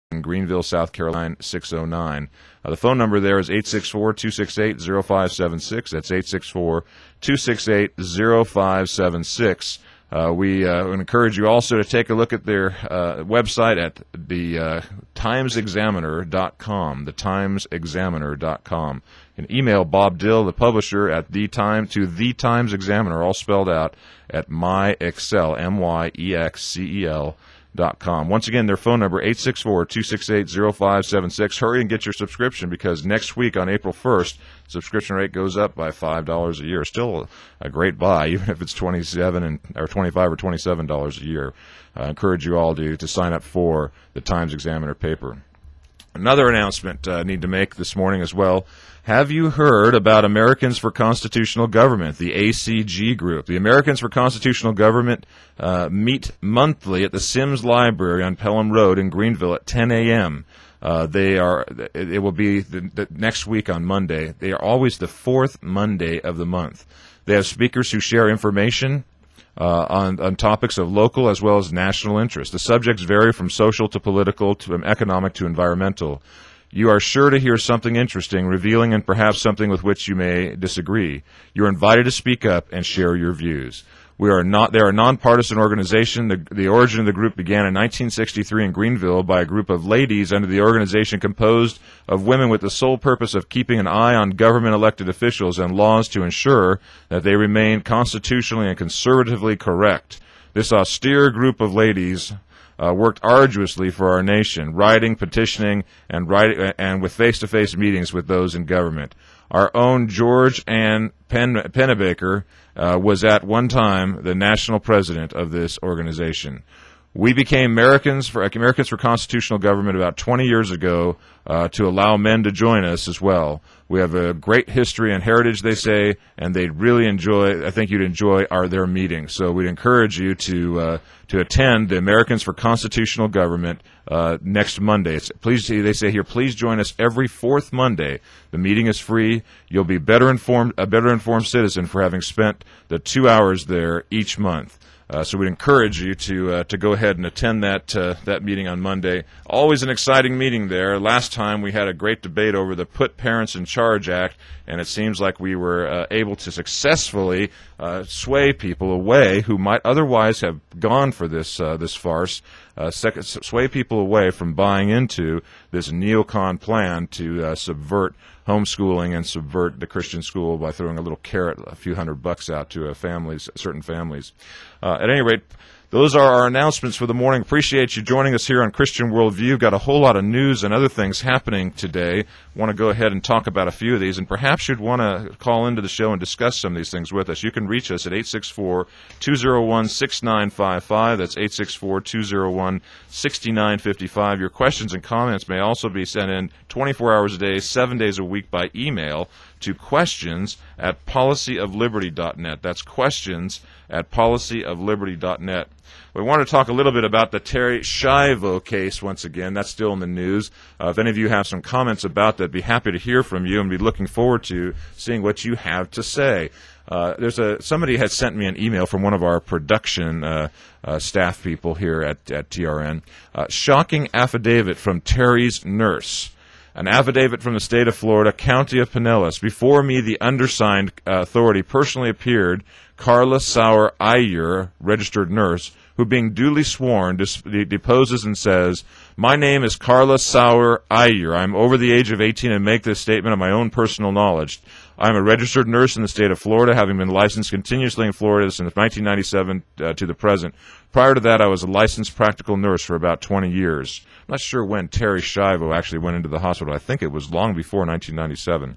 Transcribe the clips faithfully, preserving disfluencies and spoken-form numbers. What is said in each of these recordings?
in Greenville, South Carolina, six oh nine. Uh, the phone number there is eight six four, two six eight, zero five seven six. That's eight six four, two six eight, zero five seven six. Uh, we uh, would encourage you also to take a look at their uh, website at the uh, times examiner dot com, the times examiner dot com. You can email Bob Dill, the publisher, at the time to the Times Examiner, all spelled out, at myexcel, M Y E X C E L, dot com. Once again, their phone number, eight six four, two six eight, zero five seven six. Hurry and get your subscription, because next week on April first, subscription rate goes up by five dollars a year. Still a, a great buy, even if it's twenty-seven and or twenty-five or twenty-seven dollars a year. I encourage you all to, to sign up for the Times Examiner paper. Another announcement I uh, need to make this morning as well. Have you heard about Americans for Constitutional Government, the A C G group? The Americans for Constitutional Government uh, meet monthly at the Sims Library on Pelham Road in Greenville at ten a.m. Uh, they are. It will be the, the next week on Monday. They are always the fourth Monday of the month. They have speakers who share information uh, on, on topics of local as well as national interest. The subjects vary from social to political to um, economic to environmental. You are sure to hear something interesting, revealing, and perhaps something with which you may disagree. You are invited to speak up and share your views. We are not. They are a nonpartisan organization. The, the origin of the group began in nineteen sixty-three in Greenville by a group of ladies under the organization composed of women with the sole purpose of keeping an eye on government-elected officials and laws to ensure that they remain constitutionally and conservatively correct. This austere group of ladies Uh, worked arduously for our nation, writing, petitioning, and writing, and with face-to-face meetings with those in government. Our own George Ann Pen- Pennebaker uh, was at one time the national president of this organization. We became Americans for Americans for Constitutional Government about twenty years ago uh, to allow men to join us as well. We have a great history and heritage, they say, and they'd really enjoy, I think you'd enjoy our their meetings. So we'd encourage you to uh, to attend the Americans for Constitutional Government uh, next Monday. It's, please, they say here, please join us every fourth Monday. The meeting is free. You'll be better informed, a better informed citizen for having spent the two hours there each month. Uh, so we'd encourage you to uh, to go ahead and attend that uh, that meeting on Monday. Always an exciting meeting there. Last time we had a great debate over the Put Parents in Charge Act, and it seems like we were uh, able to successfully uh, sway people away who might otherwise have gone for this uh, this farce, uh, sec- sway people away from buying into this neocon plan to uh, subvert homeschooling and subvert the Christian school by throwing a little carrot, a few hundred bucks out to uh, families, certain families. Uh, at any rate, those are our announcements for the morning. Appreciate you joining us here on Christian Worldview. Got a whole lot of news and other things happening today. Want to go ahead and talk about a few of these, and perhaps you'd want to call into the show and discuss some of these things with us. You can reach us at eight six four, two oh one, six nine five five. That's eight six four, two oh one, six nine five five. Your questions and comments may also be sent in twenty-four hours a day, seven days a week by email to questions at policy of liberty dot net. That's questions at policy of liberty dot net. We want to talk a little bit about the Terri Schiavo case once again. That's still in the news. Uh, if any of you have some comments about that, be happy to hear from you and be looking forward to seeing what you have to say. Uh, there's a somebody had sent me an email from one of our production uh, uh, staff people here at, at T R N. Uh, shocking affidavit from Terry's nurse. An affidavit from the state of Florida, county of Pinellas. Before me, the undersigned uh, authority personally appeared, Carla Sauer Ayer, registered nurse, who being duly sworn dis- deposes and says, my name is Carla Sauer Ayer. I'm over the age of eighteen and make this statement of my own personal knowledge. I'm a registered nurse in the state of Florida, having been licensed continuously in Florida since nineteen ninety-seven uh, to the present. Prior to that, I was a licensed practical nurse for about twenty years. I'm not sure when Terri Schiavo actually went into the hospital. I think it was long before nineteen ninety-seven.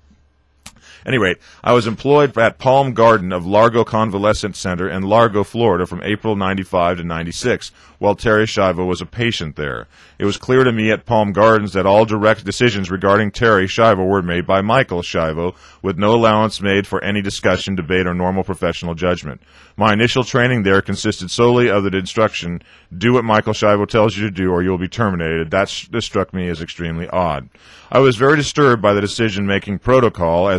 Any rate, I was employed at Palm Garden of Largo Convalescent Center in Largo, Florida from April ninety-five to ninety-six, while Terri Schiavo was a patient there. It was clear to me at Palm Gardens that all direct decisions regarding Terri Schiavo were made by Michael Schiavo, with no allowance made for any discussion, debate, or normal professional judgment. My initial training there consisted solely of the instruction, do what Michael Schiavo tells you to do or you'll be terminated. That this struck me as extremely odd. I was very disturbed by the decision-making protocol as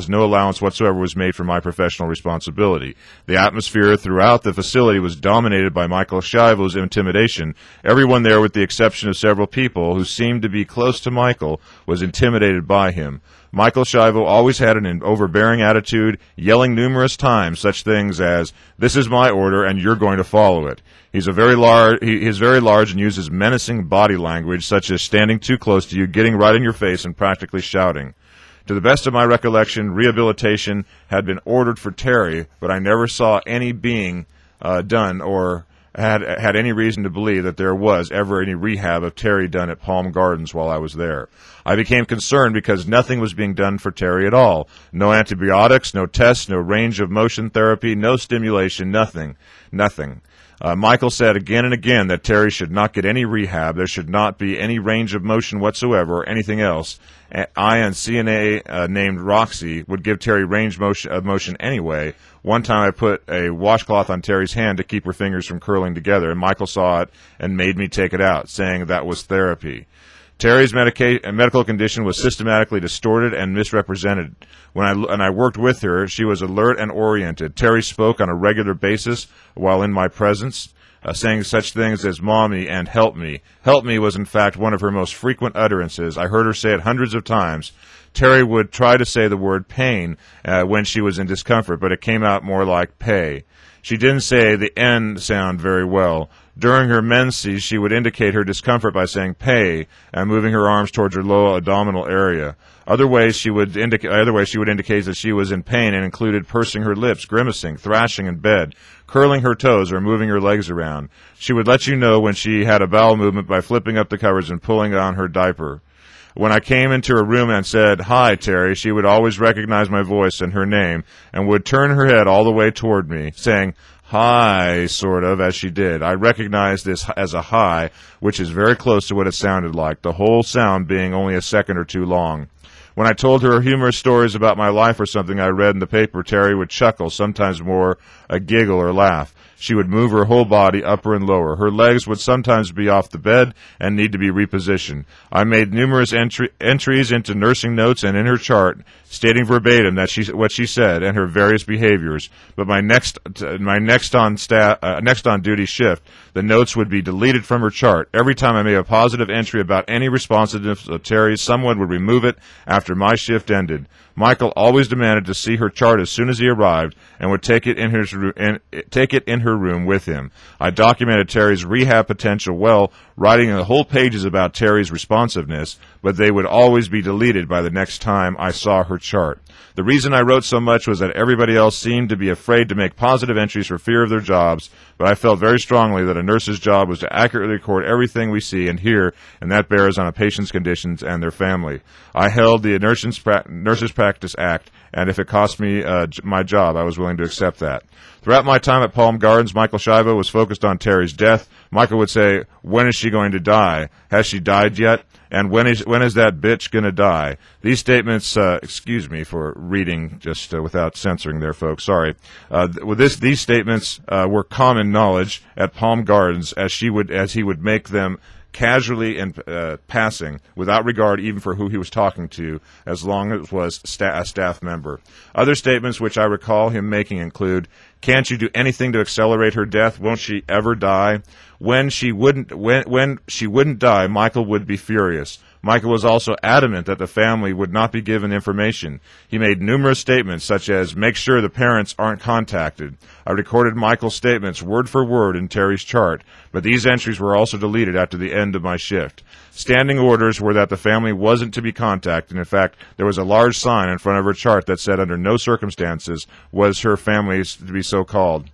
as no allowance whatsoever was made for my professional responsibility. The atmosphere throughout the facility was dominated by Michael Schiavo's intimidation. Everyone there, with the exception of several people who seemed to be close to Michael, was intimidated by him. Michael Schiavo always had an overbearing attitude, yelling numerous times such things as, "This is my order and you're going to follow it." He's a very large, he is very large and uses menacing body language such as standing too close to you, getting right in your face, and practically shouting. To the best of my recollection, rehabilitation had been ordered for Terry, but I never saw any being uh, done or had had any reason to believe that there was ever any rehab of Terry done at Palm Gardens while I was there. I became concerned because nothing was being done for Terry at all. No antibiotics, no tests, no range of motion therapy, no stimulation, nothing, nothing. Uh, Michael said again and again that Terry should not get any rehab. There should not be any range of motion whatsoever or anything else. I and C N A uh, named Roxy would give Terry range motion, of motion anyway. One time I put a washcloth on Terry's hand to keep her fingers from curling together, and Michael saw it and made me take it out, saying that was therapy. Terry's medica- medical condition was systematically distorted and misrepresented. When I, and I worked with her, she was alert and oriented. Terry spoke on a regular basis while in my presence, uh, saying such things as "mommy" and "help me." "Help me" was in fact one of her most frequent utterances. I heard her say it hundreds of times. Terry would try to say the word pain uh, when she was in discomfort, but it came out more like pay. She didn't say the N sound very well. During her menses, she would indicate her discomfort by saying "pay" and moving her arms towards her lower abdominal area. Other ways she would indicate, other ways she would indicate that she was in pain and included pursing her lips, grimacing, thrashing in bed, curling her toes, or moving her legs around. She would let you know when she had a bowel movement by flipping up the covers and pulling on her diaper. When I came into her room and said, "Hi, Terry," she would always recognize my voice and her name and would turn her head all the way toward me, saying, "Hi," sort of, as she did. I recognized this as a hi, which is very close to what it sounded like, the whole sound being only a second or two long. When I told her humorous stories about my life or something I read in the paper, Terry would chuckle, sometimes more a giggle or laugh. She would move her whole body, upper and lower. Her legs would sometimes be off the bed and need to be repositioned. I made numerous entry, entries into nursing notes and in her chart, stating verbatim that she, what she said and her various behaviors. But my next, my next on staff, uh, next on duty shift, the notes would be deleted from her chart. Every time I made a positive entry about any responsiveness of Terry, someone would remove it after my shift ended. Michael always demanded to see her chart as soon as he arrived and would take it in his in, take it in her room with him. I documented Terry's rehab potential well, writing the whole pages about Terry's responsiveness, but they would always be deleted by the next time I saw her chart. The reason I wrote so much was that everybody else seemed to be afraid to make positive entries for fear of their jobs, but I felt very strongly that a nurse's job was to accurately record everything we see and hear, and that bears on a patient's conditions and their family. I held the Nurses, pra- Nurses Practice Act, and if it cost me uh, j- my job, I was willing to accept that. Throughout my time at Palm Gardens, Michael Schiavo was focused on Terry's death. Michael would say, "When is she going to die? Has she died yet? And when is when is that bitch going to die?" These statements, uh, excuse me for reading just uh, without censoring there, folks, sorry. Uh, th- with this, these statements uh, were common knowledge at Palm Gardens, as she would as he would make them casually and uh, passing, without regard even for who he was talking to, as long as it was sta- a staff member. Other statements which I recall him making include, "Can't you do anything to accelerate her death? Won't she ever die?" When she wouldn't, when, when she wouldn't die, Michael would be furious. Michael was also adamant that the family would not be given information. He made numerous statements such as, "Make sure the parents aren't contacted." I recorded Michael's statements word for word in Terry's chart, but these entries were also deleted after the end of my shift. Standing orders were that the family wasn't to be contacted. In fact, there was a large sign in front of her chart that said under no circumstances was her family to be so called.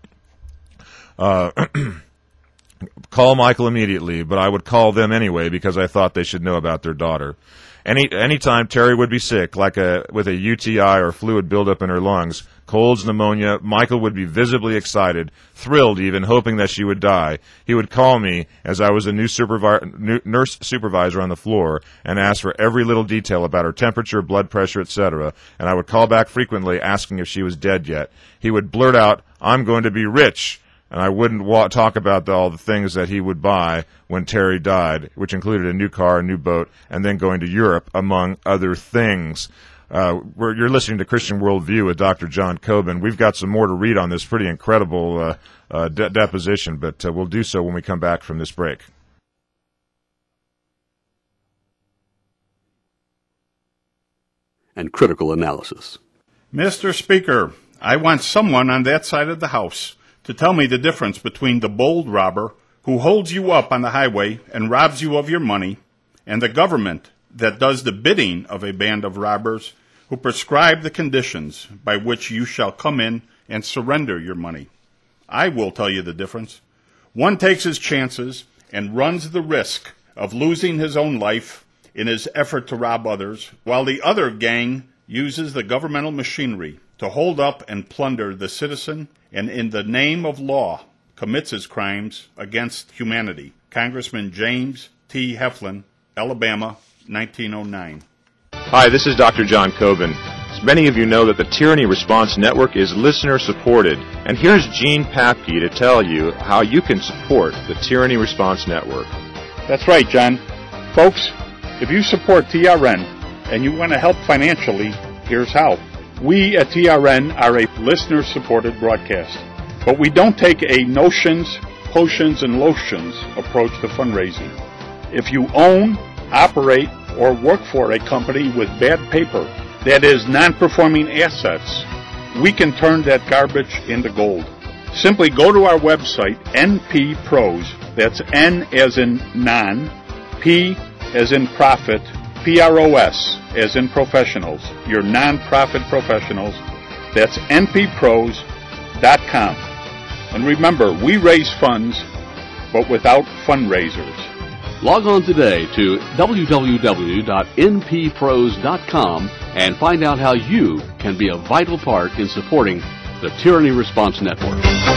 Uh, Call Michael immediately, but I would call them anyway because I thought they should know about their daughter. Any anytime Terry would be sick, like a with a U T I or fluid buildup in her lungs, colds, pneumonia, Michael would be visibly excited, thrilled even, hoping that she would die. He would call me, as I was a new, supervi- new nurse supervisor on the floor, and ask for every little detail about her temperature, blood pressure, et cetera, and I would call back frequently asking if she was dead yet. He would blurt out, "I'm going to be rich," and I wouldn't wa- talk about the, all the things that he would buy when Terry died, which included a new car, a new boat, and then going to Europe, among other things. Uh, we're, you're listening to Christian Worldview with Doctor John Coben. We've got some more to read on this pretty incredible uh, uh, de- deposition, but uh, we'll do so when we come back from this break. And critical analysis. Mister Speaker, I want someone on that side of the House to tell me the difference between the bold robber who holds you up on the highway and robs you of your money and the government that does the bidding of a band of robbers who prescribe the conditions by which you shall come in and surrender your money. I will tell you the difference. One takes his chances and runs the risk of losing his own life in his effort to rob others, while the other gang uses the governmental machinery to hold up and plunder the citizen and in the name of law commits his crimes against humanity. Congressman James T. Heflin, Alabama, nineteen oh nine. Hi, this is Doctor John Coben. As many of you know that the Tyranny Response Network is listener-supported, and here's Gene Papke to tell you how you can support the Tyranny Response Network. That's right, John. Folks, if you support T R N and you want to help financially, here's how. We at T R N are a listener-supported broadcast, but we don't take a notions, potions, and lotions approach to fundraising. If you own, operate, or work for a company with bad paper, that is, non-performing assets, we can turn that garbage into gold. Simply go to our website, N P Pros, that's N as in non, P as in profit, P R O S as in professionals, your non-profit professionals, that's N P pros dot com. And remember, we raise funds, but without fundraisers. Log on today to w w w dot n p pros dot com and find out how you can be a vital part in supporting the Tyranny Response Network.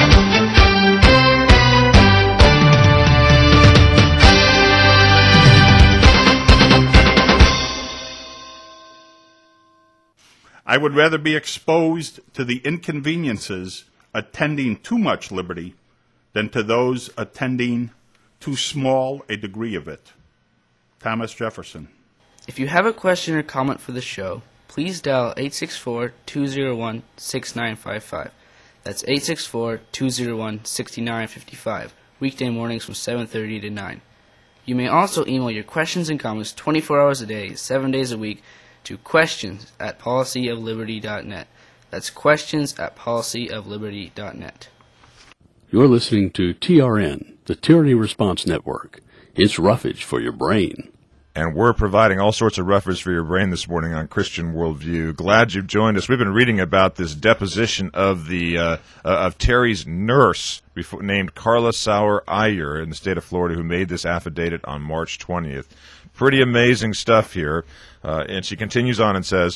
I would rather be exposed to the inconveniences attending too much liberty than to those attending too small a degree of it. Thomas Jefferson. If you have a question or comment for the show, please dial eight six four, two zero one, six nine five five. That's eight six four, two zero one, six nine five five, weekday mornings from seven thirty to nine. You may also email your questions and comments twenty-four hours a day, seven days a week, to questions at policy of liberty dot net. That's questions at policy of liberty dot net. You're listening to T R N, the Tyranny Response Network. It's roughage for your brain. And we're providing all sorts of roughage for your brain this morning on Christian Worldview. Glad you've joined us. We've been reading about this deposition of the uh, uh, of Terry's nurse before, named Carla Sauer Ayer in the state of Florida, who made this affidavit on March twentieth. Pretty amazing stuff here. Uh, and she continues on and says,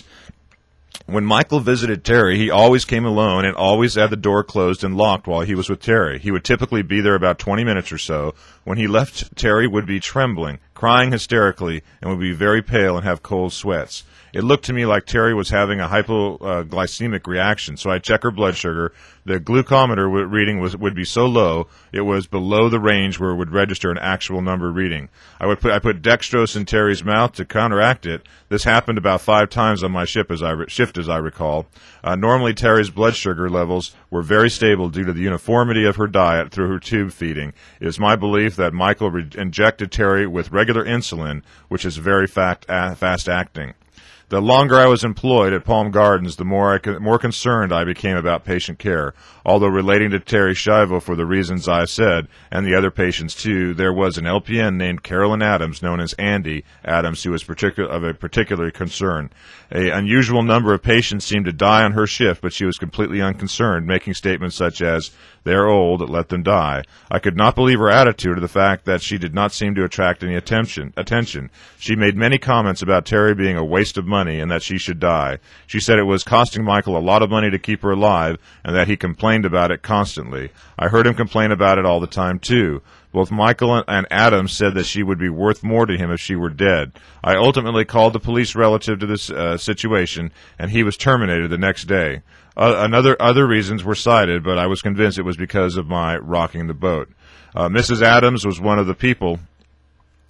when Michael visited Terry, he always came alone and always had the door closed and locked while he was with Terry. He would typically be there about twenty minutes or so. When he left, Terry would be trembling, crying hysterically, and would be very pale and have cold sweats. It looked to me like Terry was having a hypoglycemic reaction, so I checked her blood sugar. The glucometer reading was would be so low, it was below the range where it would register an actual number reading. I would put I put dextrose in Terry's mouth to counteract it. This happened about five times on my shift, as I re- shift, as I recall. Uh, normally, Terry's blood sugar levels were very stable due to the uniformity of her diet through her tube feeding. It is my belief that Michael re- injected Terry with regular insulin, which is very fact, uh, fast-acting. The longer I was employed at Palm Gardens, the more I co- more concerned I became about patient care. Although relating to Terry Schiavo for the reasons I said, and the other patients too, there was an L P N named Carolyn Adams, known as Andy Adams, who was particular of a particular concern. An unusual number of patients seemed to die on her shift, but she was completely unconcerned, making statements such as, "They're old, let them die." I could not believe her attitude or the fact that she did not seem to attract any attention. Attention. She made many comments about Terry being a waste of money and that she should die. She said it was costing Michael a lot of money to keep her alive and that he complained about it constantly. I heard him complain about it all the time, too. Both Michael and Adams said that she would be worth more to him if she were dead. I ultimately called the police relative to this uh, situation, and he was terminated the next day. Uh, another other reasons were cited, but I was convinced it was because of my rocking the boat. Uh, Missus Adams was one of the people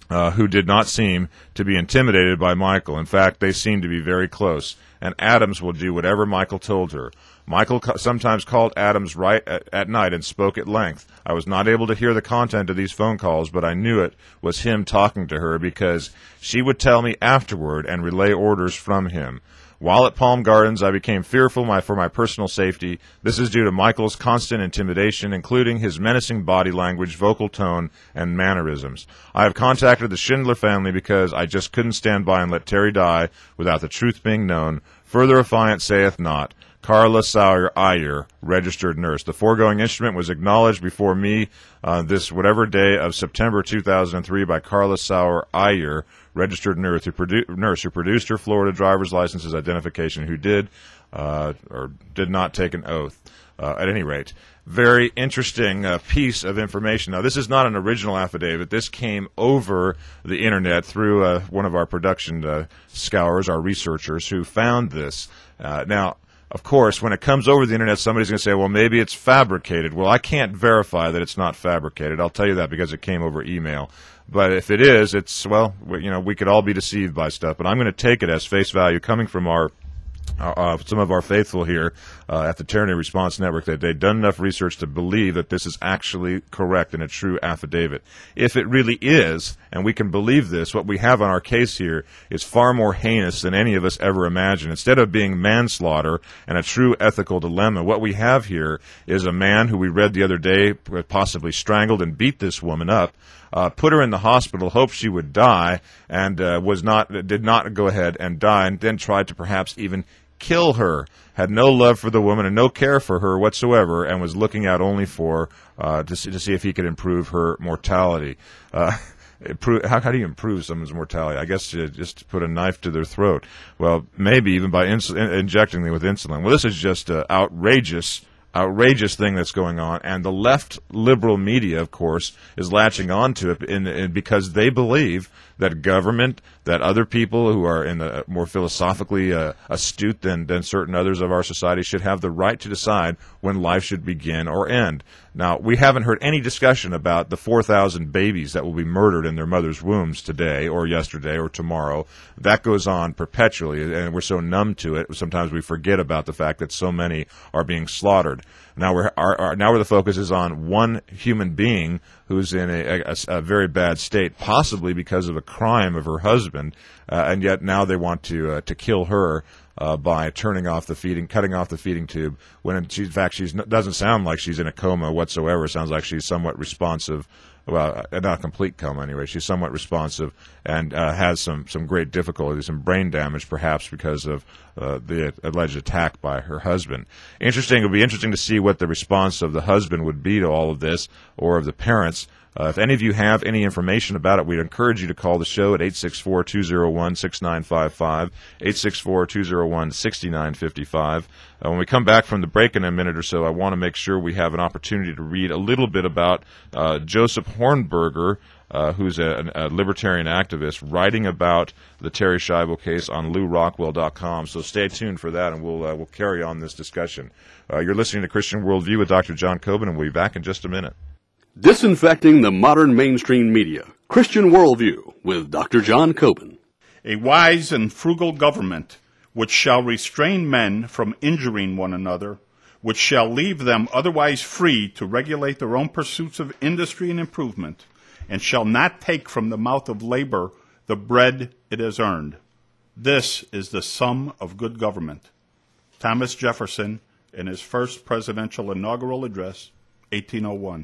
uh, who did not seem to be intimidated by Michael. In fact, they seemed to be very close. And Adams will do whatever Michael told her. Michael co- sometimes called Adams right at, at night and spoke at length. I was not able to hear the content of these phone calls, but I knew it was him talking to her because she would tell me afterward and relay orders from him. While at Palm Gardens, I became fearful my, for my personal safety. This is due to Michael's constant intimidation, including his menacing body language, vocal tone, and mannerisms. I have contacted the Schindler family because I just couldn't stand by and let Terry die without the truth being known. Further affiant saith not. Carla Sauer Ayer, registered nurse. The foregoing instrument was acknowledged before me uh, this whatever day of September two thousand three by Carla Sauer Ayer, registered nurse who, produ- nurse who produced her Florida driver's license as identification, who did uh, or did not take an oath. Uh, at any rate, very interesting uh, piece of information. Now, this is not an original affidavit. This came over the Internet through uh, one of our production uh, scours, our researchers, who found this. Uh, now, of course, when it comes over the Internet, somebody's going to say, well, maybe it's fabricated. Well, I can't verify that it's not fabricated. I'll tell you that because it came over email. But if it is, it's, well, we, you know, we could all be deceived by stuff. But I'm going to take it as face value coming from our Uh, some of our faithful here uh, at the Tyranny Response Network, that they've done enough research to believe that this is actually correct and a true affidavit. If it really is, and we can believe this, what we have on our case here is far more heinous than any of us ever imagined. Instead of being manslaughter and a true ethical dilemma, what we have here is a man who we read the other day possibly strangled and beat this woman up, Uh, put her in the hospital, hoped she would die, and uh, was not did not go ahead and die, and then tried to perhaps even kill her. Had no love for the woman and no care for her whatsoever, and was looking out only for uh, to see, to see if he could improve her mortality. Uh, improve, how, how do you improve someone's mortality? I guess you just put a knife to their throat. Well, maybe even by ins- injecting them with insulin. Well, this is just uh, outrageous. outrageous thing that's going on, and the left liberal media, of course, is latching on to it in, in, because they believe that government, that other people who are in the more philosophically uh, astute than, than certain others of our society should have the right to decide when life should begin or end. Now, we haven't heard any discussion about the four thousand babies that will be murdered in their mother's wombs today or yesterday or tomorrow. That goes on perpetually, and we're so numb to it, sometimes we forget about the fact that so many are being slaughtered. Now we're our, our, now where the focus is on one human being who's in a, a, a very bad state, possibly because of a crime of her husband, uh, and yet now they want to uh, to kill her uh, by turning off the feeding, cutting off the feeding tube. When in, she, in fact she doesn't sound like she's in a coma whatsoever. It sounds like she's somewhat responsive. Well, not a complete coma anyway. She's somewhat responsive and uh, has some, some great difficulties, some brain damage perhaps because of uh, the alleged attack by her husband. Interesting. It would be interesting to see what the response of the husband would be to all of this, or of the parents. Uh, if any of you have any information about it, we'd encourage you to call the show at eight six four, two zero one, six nine five five, eight six four, two zero one, six nine five five. Uh, when we come back from the break in a minute or so, I want to make sure we have an opportunity to read a little bit about uh, Joseph Hornberger, uh, who's a, a libertarian activist, writing about the Terri Schiavo case on Lew Rockwell dot com. So stay tuned for that, and we'll uh, we'll carry on this discussion. Uh, you're listening to Christian Worldview with Doctor John Coben, and we'll be back in just a minute. Disinfecting the modern mainstream media. Christian Worldview with Doctor John Coben. A wise and frugal government, which shall restrain men from injuring one another, which shall leave them otherwise free to regulate their own pursuits of industry and improvement, and shall not take from the mouth of labor the bread it has earned. This is the sum of good government. Thomas Jefferson, in his first presidential inaugural address, eighteen oh one.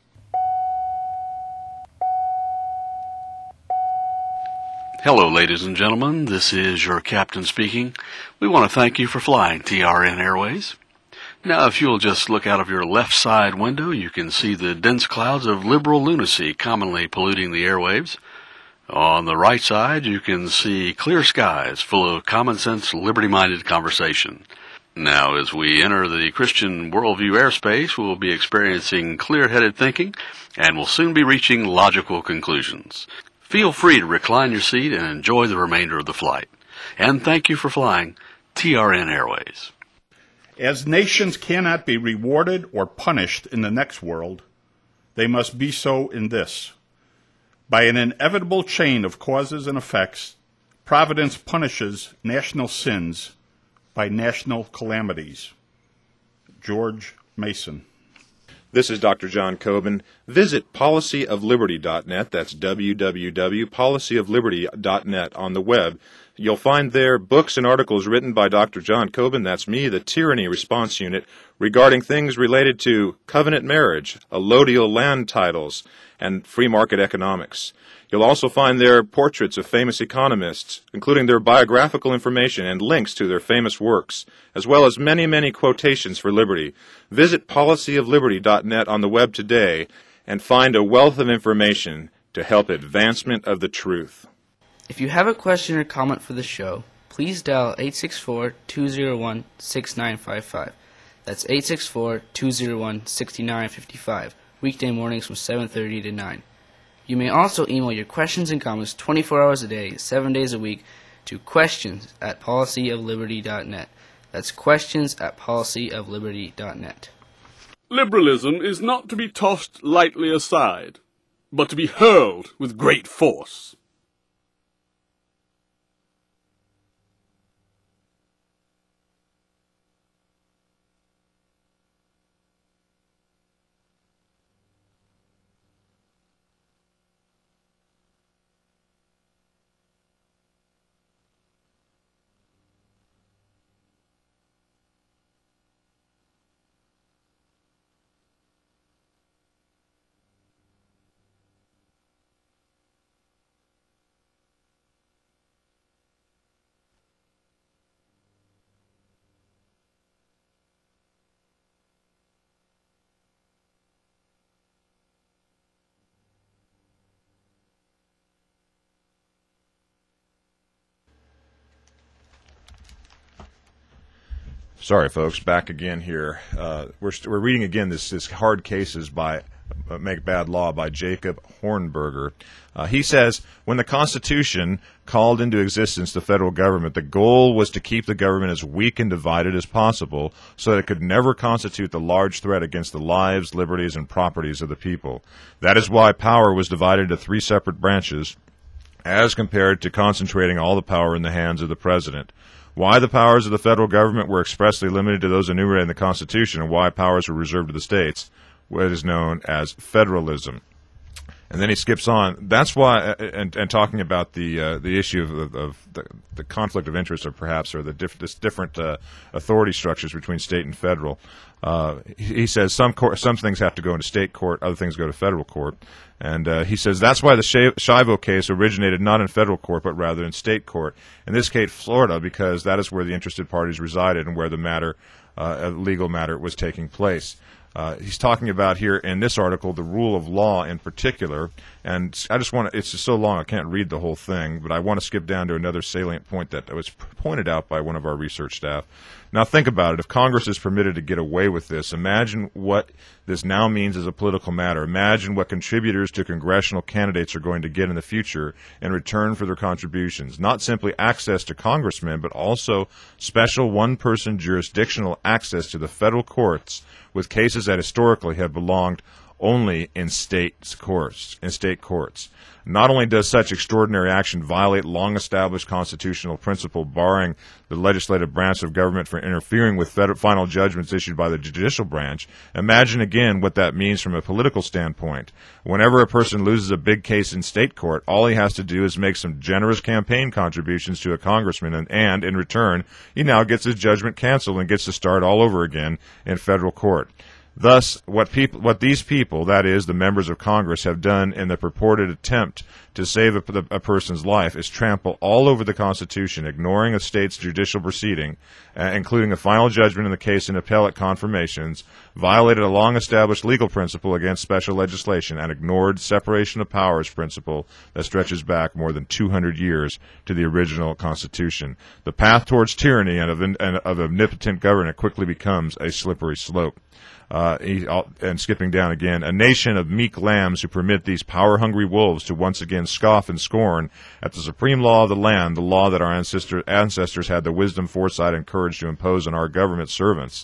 Hello, ladies and gentlemen. This is your captain speaking. We want to thank you for flying T R N Airways. Now, if you'll just look out of your left side window, you can see the dense clouds of liberal lunacy commonly polluting the airwaves. On the right side, you can see clear skies full of common sense, liberty-minded conversation. Now, as we enter the Christian Worldview airspace, we'll be experiencing clear-headed thinking, and will soon be reaching logical conclusions. Feel free to recline your seat and enjoy the remainder of the flight. And thank you for flying T R N Airways. As nations cannot be rewarded or punished in the next world, they must be so in this. By an inevitable chain of causes and effects, Providence punishes national sins by national calamities. George Mason. This is Doctor John Coben. Visit policy of liberty dot net. That's w w w dot policy of liberty dot net on the web. You'll find there books and articles written by Doctor John Coben, that's me, the Tyranny Response Unit, regarding things related to covenant marriage, allodial land titles, and free market economics. You'll also find there portraits of famous economists, including their biographical information and links to their famous works, as well as many, many quotations for liberty. Visit policy of liberty dot net on the web today and find a wealth of information to help advancement of the truth. If you have a question or comment for the show, please dial eight six four, two zero one, six nine five five. That's eight six four, two zero one, six nine five five, weekday mornings from seven thirty to nine. You may also email your questions and comments twenty-four hours a day, seven days a week to questions at policy of liberty dot net. That's questions at policy of liberty dot net. Liberalism is not to be tossed lightly aside, but to be hurled with great force. Sorry, folks, back again here. Uh, we're st- we're reading again this this Hard Cases by uh, Make Bad Law by Jacob Hornberger. Uh, he says, when the Constitution called into existence the federal government, the goal was to keep the government as weak and divided as possible so that it could never constitute the large threat against the lives, liberties, and properties of the people. That is why power was divided into three separate branches, as compared to concentrating all the power in the hands of the president. Why the powers of the federal government were expressly limited to those enumerated in the Constitution, and why powers were reserved to the states, what is known as federalism. And then he skips on. That's why, and, and talking about the uh, the issue of, of the, the conflict of interest, or perhaps, or the diff, this different uh, authority structures between state and federal. Uh, he, he says some court, some things have to go into state court, other things go to federal court. And uh, he says that's why the Shivo case originated not in federal court, but rather in state court. In this case, Florida, because that is where the interested parties resided and where the matter, uh, legal matter, was taking place. Uh, he's talking about here in this article the rule of law in particular, and I just want to, it's just so long I can't read the whole thing, but I want to skip down to another salient point that was pointed out by one of our research staff. Now think about it. If Congress is permitted to get away with this, imagine what this now means as a political matter. Imagine what contributors to congressional candidates are going to get in the future in return for their contributions. Not simply access to congressmen, but also special one-person jurisdictional access to the federal courts with cases that historically have belonged only in state courts. In state courts. Not only does such extraordinary action violate long-established constitutional principle barring the legislative branch of government from interfering with federal final judgments issued by the judicial branch, imagine again what that means from a political standpoint. Whenever a person loses a big case in state court, all he has to do is make some generous campaign contributions to a congressman, and, and in return, he now gets his judgment canceled and gets to start all over again in federal court. Thus, what people, what these people, that is, the members of Congress, have done in the purported attempt to save a, a person's life is trample all over the Constitution, ignoring a state's judicial proceeding, uh, including a final judgment in the case in appellate confirmations, violated a long-established legal principle against special legislation, and ignored separation of powers principle that stretches back more than two hundred years to the original Constitution. The path towards tyranny and of, and of omnipotent government quickly becomes a slippery slope. Uh, he, and skipping down again, a nation of meek lambs who permit these power-hungry wolves to once again scoff and scorn at the supreme law of the land, the law that our ancestor, ancestors had the wisdom, foresight, and courage to impose on our government servants.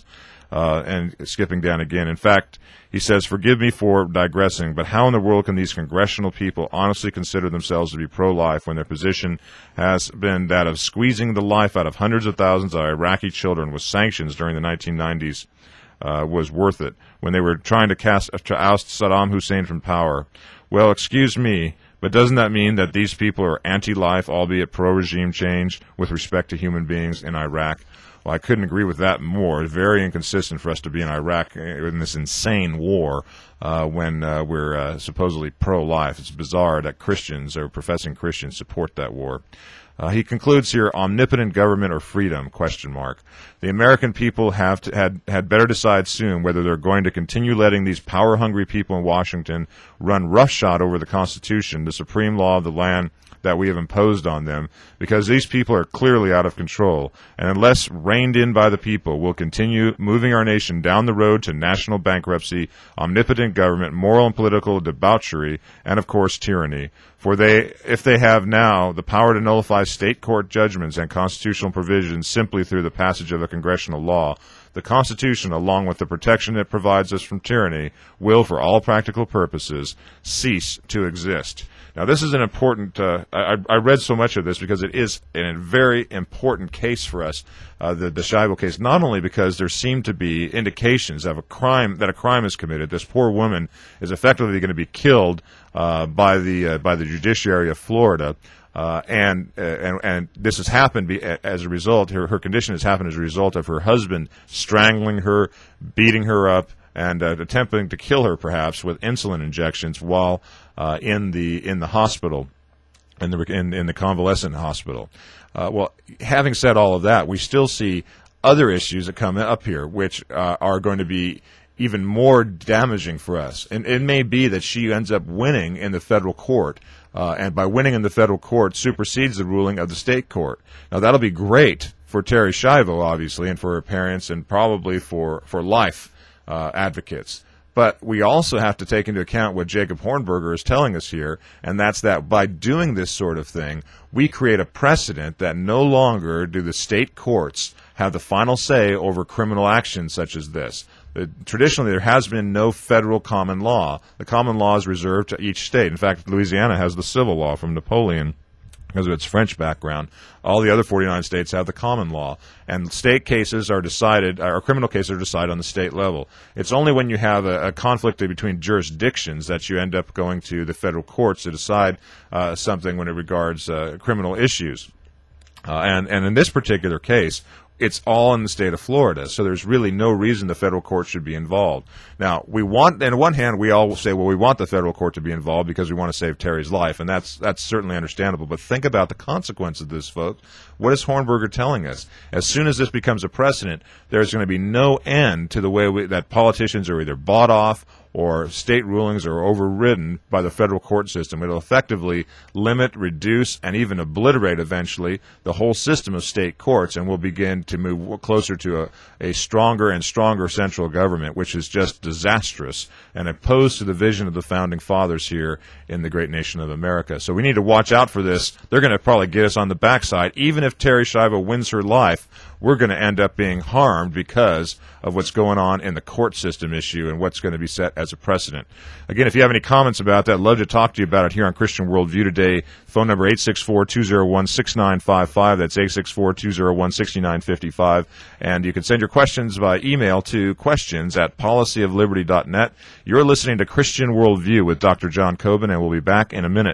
Uh, and skipping down again. In fact, he says, forgive me for digressing, but how in the world can these congressional people honestly consider themselves to be pro-life when their position has been that of squeezing the life out of hundreds of thousands of Iraqi children with sanctions during the nineteen nineties uh, was worth it, when they were trying to, cast, to oust Saddam Hussein from power? Well, excuse me, but doesn't that mean that these people are anti-life, albeit pro-regime change, with respect to human beings in Iraq? Well, I couldn't agree with that more. It's very inconsistent for us to be in Iraq in this insane war uh, when uh, we're uh, supposedly pro-life. It's bizarre that Christians or professing Christians support that war. Uh, he concludes here, omnipotent government or freedom, question mark. The American people have to, had, had better decide soon whether they're going to continue letting these power-hungry people in Washington run roughshod over the Constitution, the supreme law of the land that we have imposed on them, because these people are clearly out of control, and unless reined in by the people, will continue moving our nation down the road to national bankruptcy, omnipotent government, moral and political debauchery, and of course tyranny. For they, if they have now the power to nullify state court judgments and constitutional provisions simply through the passage of a congressional law, the Constitution, along with the protection it provides us from tyranny, will, for all practical purposes, cease to exist. Now, this is an important, uh, I, I read so much of this because it is a very important case for us, uh, the, the Schiavo case, not only because there seem to be indications of a crime, that a crime is committed. This poor woman is effectively going to be killed uh, by the uh, by the judiciary of Florida. Uh, and, uh, and and this has happened be, as a result, her, her condition has happened as a result of her husband strangling her, beating her up, and uh, attempting to kill her, perhaps, with insulin injections while uh, in the in the hospital, in the in, in the convalescent hospital. Uh, well, having said all of that, we still see other issues that come up here, which uh, are going to be even more damaging for us. And it may be that she ends up winning in the federal court, uh, and by winning in the federal court supersedes the ruling of the state court. Now, that'll be great for Terri Schiavo, obviously, and for her parents, and probably for, for life uh, advocates. But we also have to take into account what Jacob Hornberger is telling us here, and that's that by doing this sort of thing, we create a precedent that no longer do the state courts have the final say over criminal actions such as this. Uh, traditionally, there has been no federal common law. The common law is reserved to each state. In fact, Louisiana has the civil law from Napoleon because of its French background. All the other forty-nine states have the common law. And state cases are decided, or criminal cases are decided on the state level. It's only when you have a, a conflict between jurisdictions that you end up going to the federal courts to decide uh, something when it regards uh, criminal issues. Uh, and, and in this particular case, it's all in the state of Florida, so there's really no reason the federal court should be involved. Now, we want, on one hand, we all say, well, we want the federal court to be involved because we want to save Terry's life, and that's that's certainly understandable. But think about the consequence of this, folks. What is Hornberger telling us? As soon as this becomes a precedent, there's going to be no end to the way we, that politicians are either bought off or state rulings are overridden by the federal court system. It will effectively limit, reduce, and even obliterate eventually the whole system of state courts, and we'll begin to move closer to a, a stronger and stronger central government, which is just disastrous and opposed to the vision of the founding fathers here in the great nation of America. So we need to watch out for this. They're going to probably get us on the backside. Even if Terri Schiavo wins her life, we're going to end up being harmed because of what's going on in the court system issue and what's going to be set as a precedent. Again, if you have any comments about that, I'd love to talk to you about it here on Christian Worldview today. Phone number eight six four, two oh one, six nine five five. That's eight six four, two oh one, six nine five five. And you can send your questions by email to questions at policy of liberty dot net. You're listening to Christian Worldview with Doctor John Coben, and we'll be back in a minute.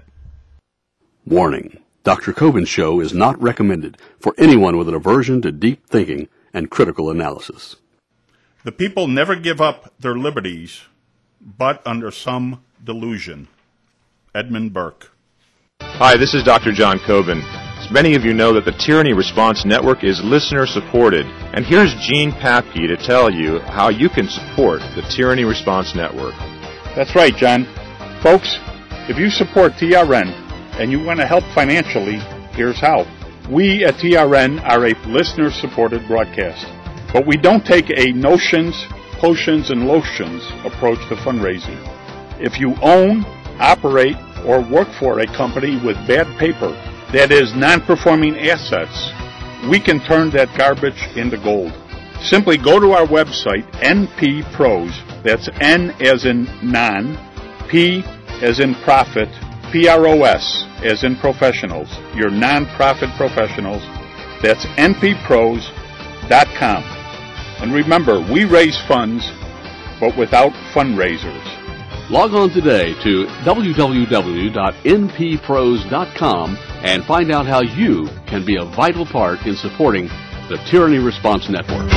Warning. Doctor Coben's show is not recommended for anyone with an aversion to deep thinking and critical analysis. The people never give up their liberties, but under some delusion. Edmund Burke. Hi, this is Doctor John Coben. As many of you know that the Tyranny Response Network is listener-supported, and here's Gene Pappy to tell you how you can support the Tyranny Response Network. That's right, John. Folks, if you support T R N and you want to help financially, here's how. We at T R N are a listener-supported broadcast, but we don't take a notions, potions, and lotions approach to fundraising. If you own, operate, or work for a company with bad paper, that is non-performing assets, we can turn that garbage into gold. Simply go to our website, N P Pros. That's N as in non, P as in profit, P R O S as in professionals, your non-profit professionals. That's N P pros dot com. And remember, we raise funds, but without fundraisers. Log on today to w w w dot n p pros dot com and find out how you can be a vital part in supporting the Tyranny Response Network.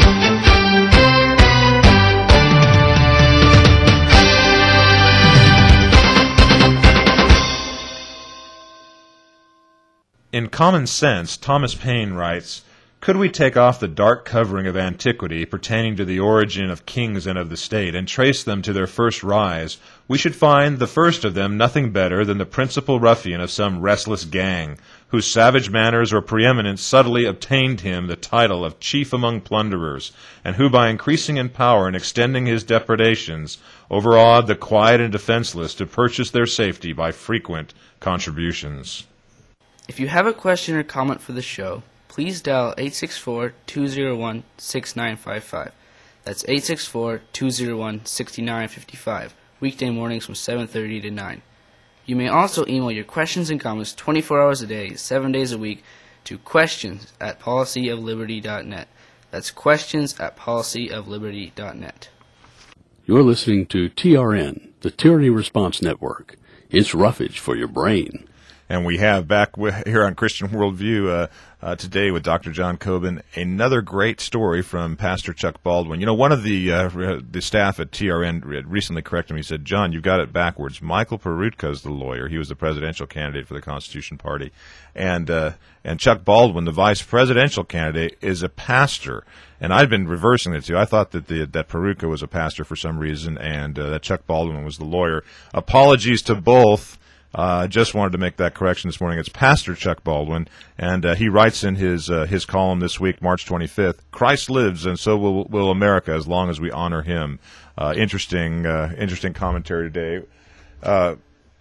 In Common Sense, Thomas Paine writes, "Could we take off the dark covering of antiquity pertaining to the origin of kings and of the state, and trace them to their first rise, we should find the first of them nothing better than the principal ruffian of some restless gang, whose savage manners or preeminence subtly obtained him the title of chief among plunderers, and who by increasing in power and extending his depredations, overawed the quiet and defenseless to purchase their safety by frequent contributions." If you have a question or comment for the show, please dial eight six four, two zero one, six nine five five. That's eight six four, two zero one, six nine five five, weekday mornings from seven thirty to nine. You may also email your questions and comments twenty-four hours a day, seven days a week, to questions at policy of liberty dot net. That's questions at policy of liberty dot net. You're listening to T R N, the Tyranny Response Network. It's roughage for your brain. And we have back w- here on Christian Worldview uh, uh, today with Doctor John Coben another great story from Pastor Chuck Baldwin. You know, one of the uh, the staff at T R N recently corrected me. He said, "John, you've got it backwards. Michael Peroutka is the lawyer. He was the presidential candidate for the Constitution Party, and uh, and Chuck Baldwin, the vice presidential candidate, is a pastor." And I'd been reversing the two. I thought that the that Peroutka was a pastor for some reason, and uh, that Chuck Baldwin was the lawyer. Apologies to both. I uh, just wanted to make that correction this morning. It's Pastor Chuck Baldwin, and uh, he writes in his uh, his column this week, March twenty-fifth, "Christ lives, and so will will America, as long as we honor him." Uh, interesting, uh, interesting commentary today. Uh,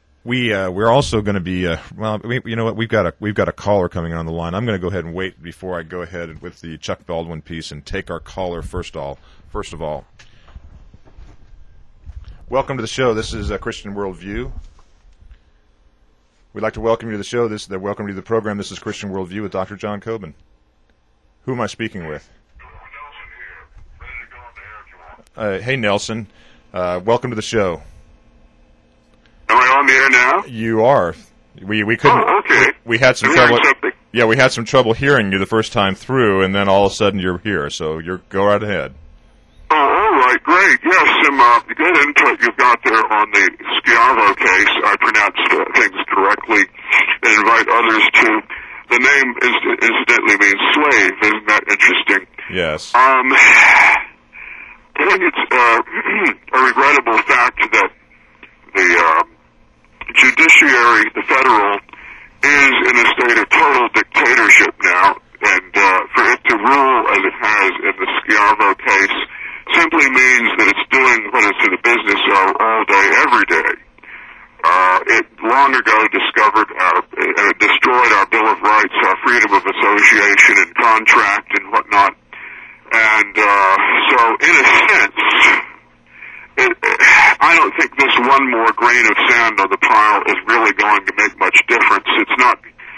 we uh, we're also going to be uh, well. We, you know what? We've got a we've got a caller coming on the line. I'm going to go ahead and wait before I go ahead with the Chuck Baldwin piece and take our caller first. All first of all, welcome to the show. This is uh, Christian Worldview. We'd like to welcome you to the show. This, uh, welcome you to the program. This is Christian Worldview with Doctor John Coben. Who am I speaking with? Uh, hey, Nelson. Uh, welcome to the show. Am I on the air now? You are. We we couldn't. Oh, okay. We, we had some I'm trouble. hearing something. Yeah, we had some trouble hearing you the first time through, and then all of a sudden you're here. So you're go right ahead. Oh, all right, great. Yes, some uh, good input you've got there on the Schiavo case. I pronounced uh, things correctly and invite others to. The name is, incidentally means slave. Isn't that interesting? Yes. Um, I think it's uh, a regrettable fact that the uh, judiciary, the federal, is in a state of total dictatorship now, and uh, for it to rule as it has in the Schiavo case simply means that it's doing what it's in the business of all day, every day. Uh, it long ago discovered our, uh, destroyed our Bill of Rights, our freedom of association and contract and whatnot. And uh, so, in a sense, it, I don't think this one more grain of sand on the pile is really going to make much difference. It's not.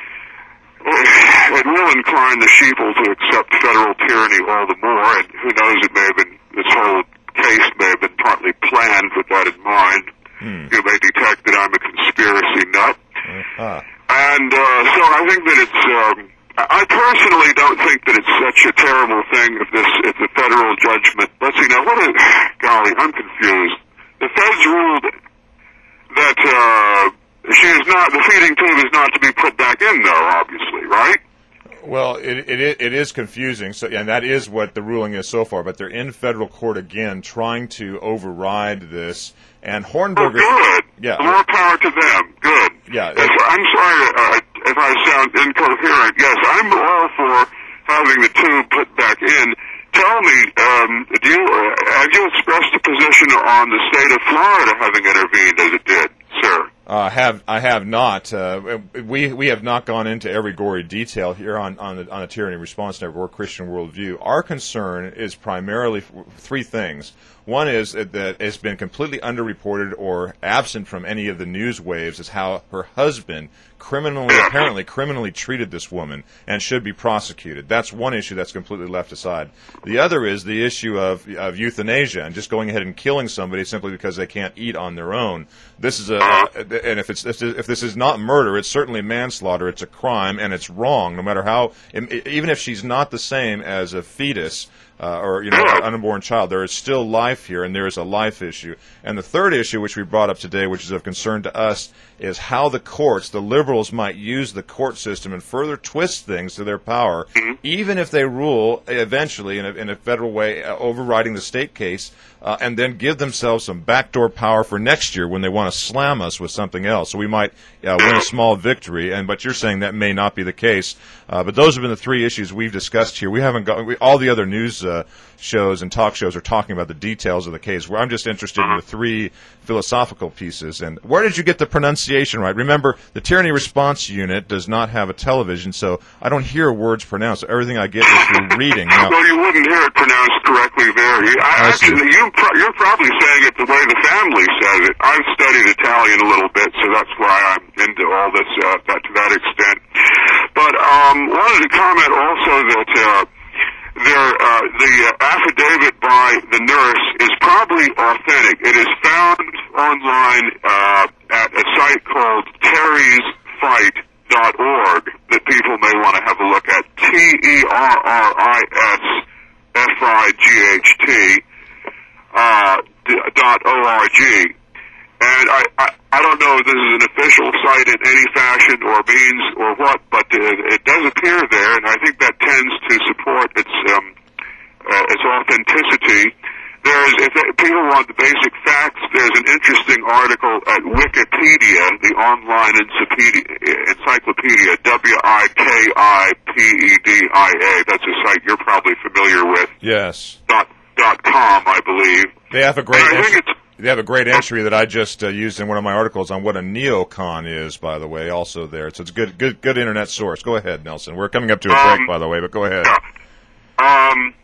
It will incline the sheeple to accept federal tyranny all the more, and who knows, it may have been, this whole case may have been partly planned with that in mind. Hmm. You may detect that I'm a conspiracy nut. Uh-huh. And uh, so I think that it's, um, I personally don't think that it's such a terrible thing if this, if the federal judgment, let's see, now what is, golly, I'm confused. The feds ruled that, uh, she is not, the feeding tube is not to be put back in, though, obviously, right? Well, it, it it is confusing, so and that is what the ruling is so far. But they're in federal court again, trying to override this. And Hornberger, oh, good. Yeah, more power to them. Good. Yeah, yes, I'm sorry uh, if I sound incoherent. Yes, I'm all for having the tube put back in. Tell me, um, do you uh, have you expressed a position on the state of Florida having intervened as it did, sir? Uh, have I have not. Uh, we we have not gone into every gory detail here on on the, on the Tyranny Response Network or Christian Worldview. Our concern is primarily three things. One is that it's been completely underreported or absent from any of the news waves is how her husband criminally, apparently criminally treated this woman and should be prosecuted. That's one issue that's completely left aside. The other is the issue of, of euthanasia and just going ahead and killing somebody simply because they can't eat on their own. This is a, and if it's if this is not murder, it's certainly manslaughter. It's a crime and it's wrong. No matter how, even if she's not the same as a fetus. Uh, or, you know, an unborn child. There is still life here, and there is a life issue. And the third issue, which we brought up today, which is of concern to us, is how the courts, the liberals, might use the court system and further twist things to their power, even if they rule eventually in a, in a federal way, uh, overriding the state case, uh, and then give themselves some backdoor power for next year when they want to slam us with something else. So we might uh, win a small victory, and but you're saying that may not be the case. Uh, but those have been the three issues we've discussed here. We haven't got we, all the other news uh, shows and talk shows are talking about the details of the case. Where I'm just interested in the three philosophical pieces. And where did you get the pronunciation right? Remember, the Tyranny Response Unit does not have a television, so I don't hear words pronounced. Everything I get is through reading. Now, well, you wouldn't hear it pronounced correctly there. You, I, I actually, you pro- you're probably saying it the way the family says it. I've studied Italian a little bit, so that's why I'm into all this uh, that, to that extent. But um, wanted to comment also that uh, there, uh, the uh, affidavit by the nurse is probably authentic. It is found online uh, at a site called terrys fight dot org that people may want to have a look at. T E R R I S F I G H T uh, dot O R G. And I, I, I don't know if this is an official site in any fashion or means or what, but it, it does appear there, and I think that tends to support its um, uh, its authenticity. There's, if people want the basic facts, there's an interesting article at Wikipedia, the online encyclopedia, W I K I P E D I A. That's a site you're probably familiar with. yes. Dot, dot com, I believe. They have a great And I think entry, it's they have a great entry that I just uh, used in one of my articles on what a neocon is, by the way, also there. So it's a good, good, good internet source. Go ahead, Nelson. We're coming up to a Um, break, by the way, but go ahead. Um,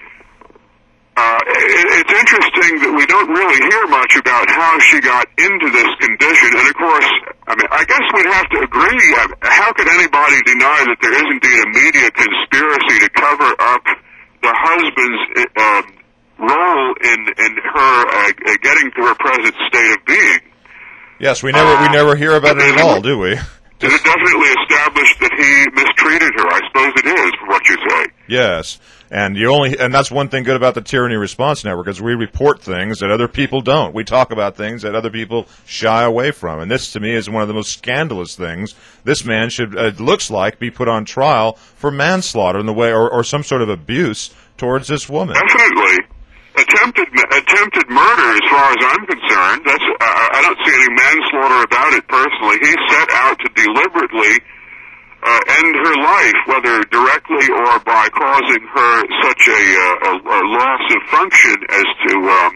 uh, it, it's interesting that we don't really hear much about how she got into this condition. And of course, I mean, I guess we'd have to agree. uh, How could anybody deny that there is indeed a media conspiracy to cover up the husband's uh, role in in her uh, getting to her present state of being? Yes, we never, we never hear about it at all, do we? Is it definitely established that he mistreated her? I suppose it is, from what you say. Yes, and you only, and that's one thing good about the Tyranny Response Network is we report things that other people don't. We talk about things that other people shy away from, and this to me is one of the most scandalous things. This man should, uh, it looks like, be put on trial for manslaughter in the way, or, or some sort of abuse towards this woman. Definitely. Attempted attempted murder, as far as I'm concerned. That's uh, I don't see any manslaughter about it personally. He set out to deliberately uh, end her life, whether directly or by causing her such a, uh, a, a loss of function as to um,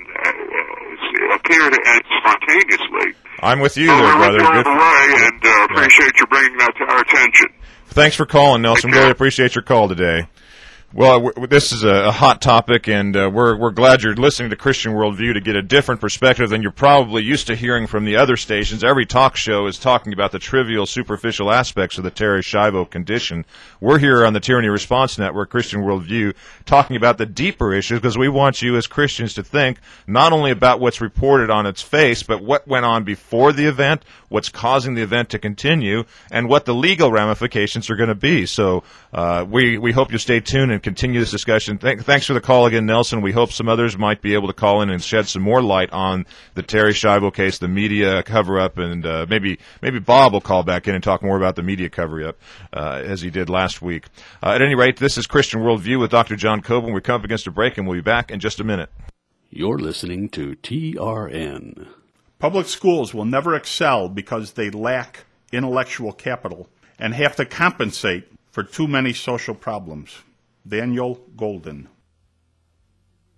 uh, appear to end spontaneously. I'm with you so there, brother. We're Good for- away, and uh, appreciate you bringing that to our attention. Thanks for calling, Nelson. Take care. Really appreciate your call today. Well, w- this is a, a hot topic, and uh, we're we're glad you're listening to Christian Worldview to get a different perspective than you're probably used to hearing from the other stations. Every talk show is talking about the trivial, superficial aspects of the Terri Schiavo condition. We're here on the Tyranny Response Network, Christian Worldview, talking about the deeper issues because we want you as Christians to think not only about what's reported on its face, but what went on before the event, what's causing the event to continue, and what the legal ramifications are going to be. So uh, we we hope you stay tuned and continue this discussion. Th- thanks for the call again, Nelson. We hope some others might be able to call in and shed some more light on the Terri Schiavo case, the media cover-up, and uh, maybe maybe Bob will call back in and talk more about the media cover-up uh, as he did last week. Uh, at any rate, this is Christian Worldview with Doctor John Coben. We come up against a break, and we'll be back in just a minute. You're listening to T R N. Public schools will never excel because they lack intellectual capital and have to compensate for too many social problems. Daniel Golden.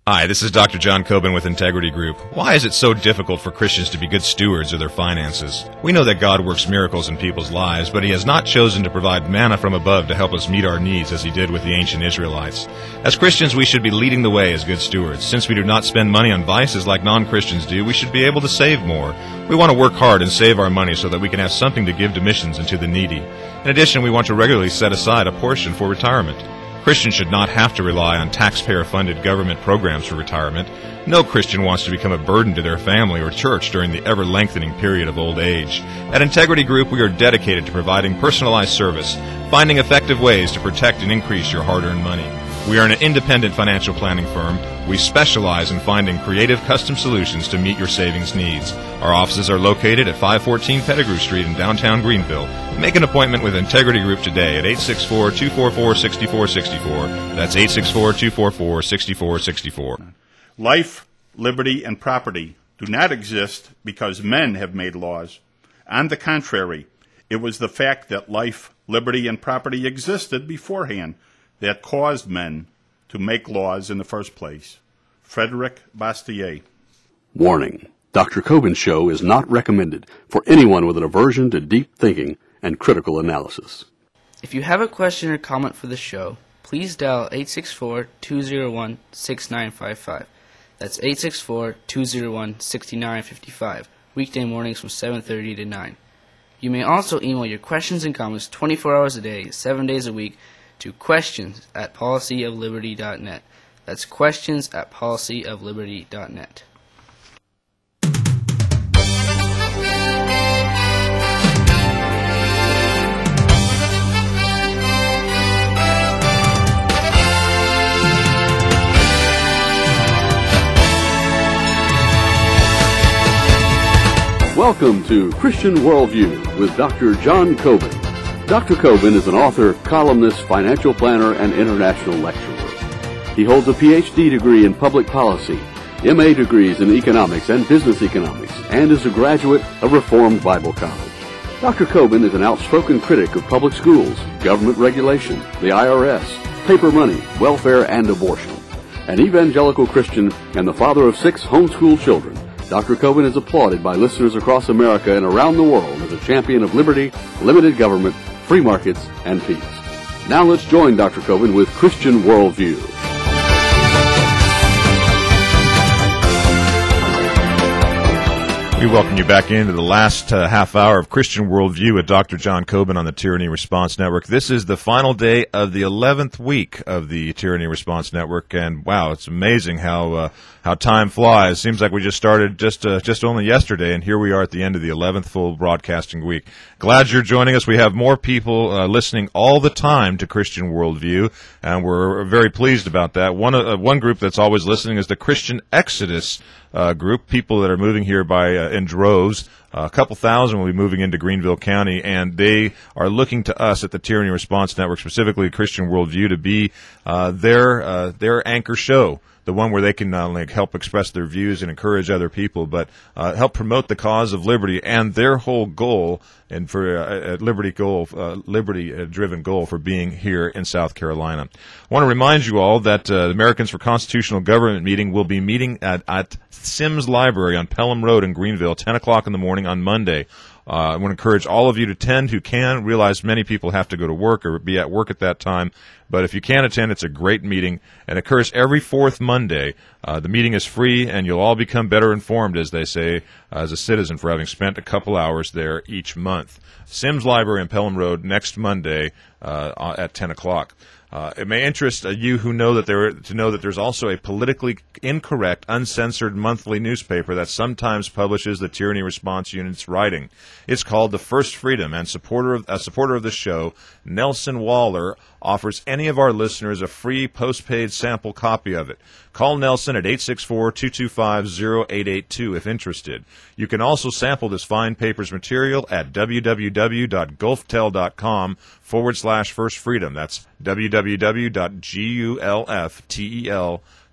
Hi, this is Doctor John Coben with Integrity Group. Why is it so difficult for Christians to be good stewards of their finances? We know that God works miracles in people's lives, but He has not chosen to provide manna from above to help us meet our needs as He did with the ancient Israelites. As Christians, we should be leading the way as good stewards. Since we do not spend money on vices like non-Christians do, we should be able to save more. We want to work hard and save our money so that we can have something to give to missions and to the needy. In addition, we want to regularly set aside a portion for retirement. Christians should not have to rely on taxpayer-funded government programs for retirement. No Christian wants to become a burden to their family or church during the ever-lengthening period of old age. At Integrity Group, we are dedicated to providing personalized service, finding effective ways to protect and increase your hard-earned money. We are an independent financial planning firm. We specialize in finding creative custom solutions to meet your savings needs. Our offices are located at five fourteen Pettigrew Street in downtown Greenville. Make an appointment with Integrity Group today at eight six four, two four four, six four six four. That's eight six four, two four four, six four six four. Life, liberty, and property do not exist because men have made laws. On the contrary, it was the fact that life, liberty, and property existed beforehand that caused men to make laws in the first place. Frederick Bastiat. Warning. Doctor Coben's show is not recommended for anyone with an aversion to deep thinking and critical analysis. If you have a question or comment for the show, please dial eight six four, two zero one, six nine five five. That's eight six four, two zero one, six nine five five, weekday mornings from seven thirty to nine. You may also email your questions and comments twenty-four hours a day, seven days a week, to questions at policy of liberty dot net. That's questions at policy of liberty dot net. Welcome to Christian Worldview with Doctor John Coben. Doctor Coben is an author, columnist, financial planner, and international lecturer. He holds a P H D degree in public policy, M A degrees in economics and business economics, and is a graduate of Reformed Bible College. Doctor Coben is an outspoken critic of public schools, government regulation, the I R S, paper money, welfare, and abortion. An evangelical Christian and the father of six homeschool children, Doctor Coben is applauded by listeners across America and around the world as a champion of liberty, limited government, free markets, and peace. Now let's join Doctor Coben with Christian Worldview. We welcome you back into the last uh, half hour of Christian Worldview with Doctor John Coben on the Tyranny Response Network. This is the final day of the eleventh week of the Tyranny Response Network, and wow, it's amazing how uh, how time flies. Seems like we just started just uh, just only yesterday, and here we are at the end of the eleventh full broadcasting week. Glad you're joining us. We have more people uh, listening all the time to Christian Worldview, and we're very pleased about that. One uh, one group that's always listening is the Christian Exodus uh, group, people that are moving here by uh, in droves. Uh, a couple thousand will be moving into Greenville County, and they are looking to us at the Tyranny Response Network, specifically Christian Worldview, to be uh, their uh, their anchor show, the one where they can not only help express their views and encourage other people, but uh, help promote the cause of liberty and their whole goal, and for a uh, liberty goal, uh, liberty-driven goal for being here in South Carolina. I want to remind you all that uh, the Americans for Constitutional Government meeting will be meeting at, at Sims Library on Pelham Road in Greenville, ten o'clock in the morning on Monday. Uh, I want to encourage all of you to attend who can. Realize many people have to go to work or be at work at that time. But if you can attend, it's a great meeting, and it occurs every fourth Monday. Uh, the meeting is free, and you'll all become better informed, as they say, uh, as a citizen for having spent a couple hours there each month. Sims Library on Pelham Road next Monday uh, at ten o'clock. Uh, it may interest uh, you who know that there to know that there's also a politically incorrect, uncensored monthly newspaper that sometimes publishes the Tyranny Response Unit's writing. It's called The First Freedom, and supporter of, a supporter of the show, Nelson Waller, offers any of our listeners a free postpaid sample copy of it. Call Nelson at eight six four, two two five, zero eight eight two if interested. You can also sample this fine paper's material at www.gulftel.com forward slash first freedom. That's www.gulftel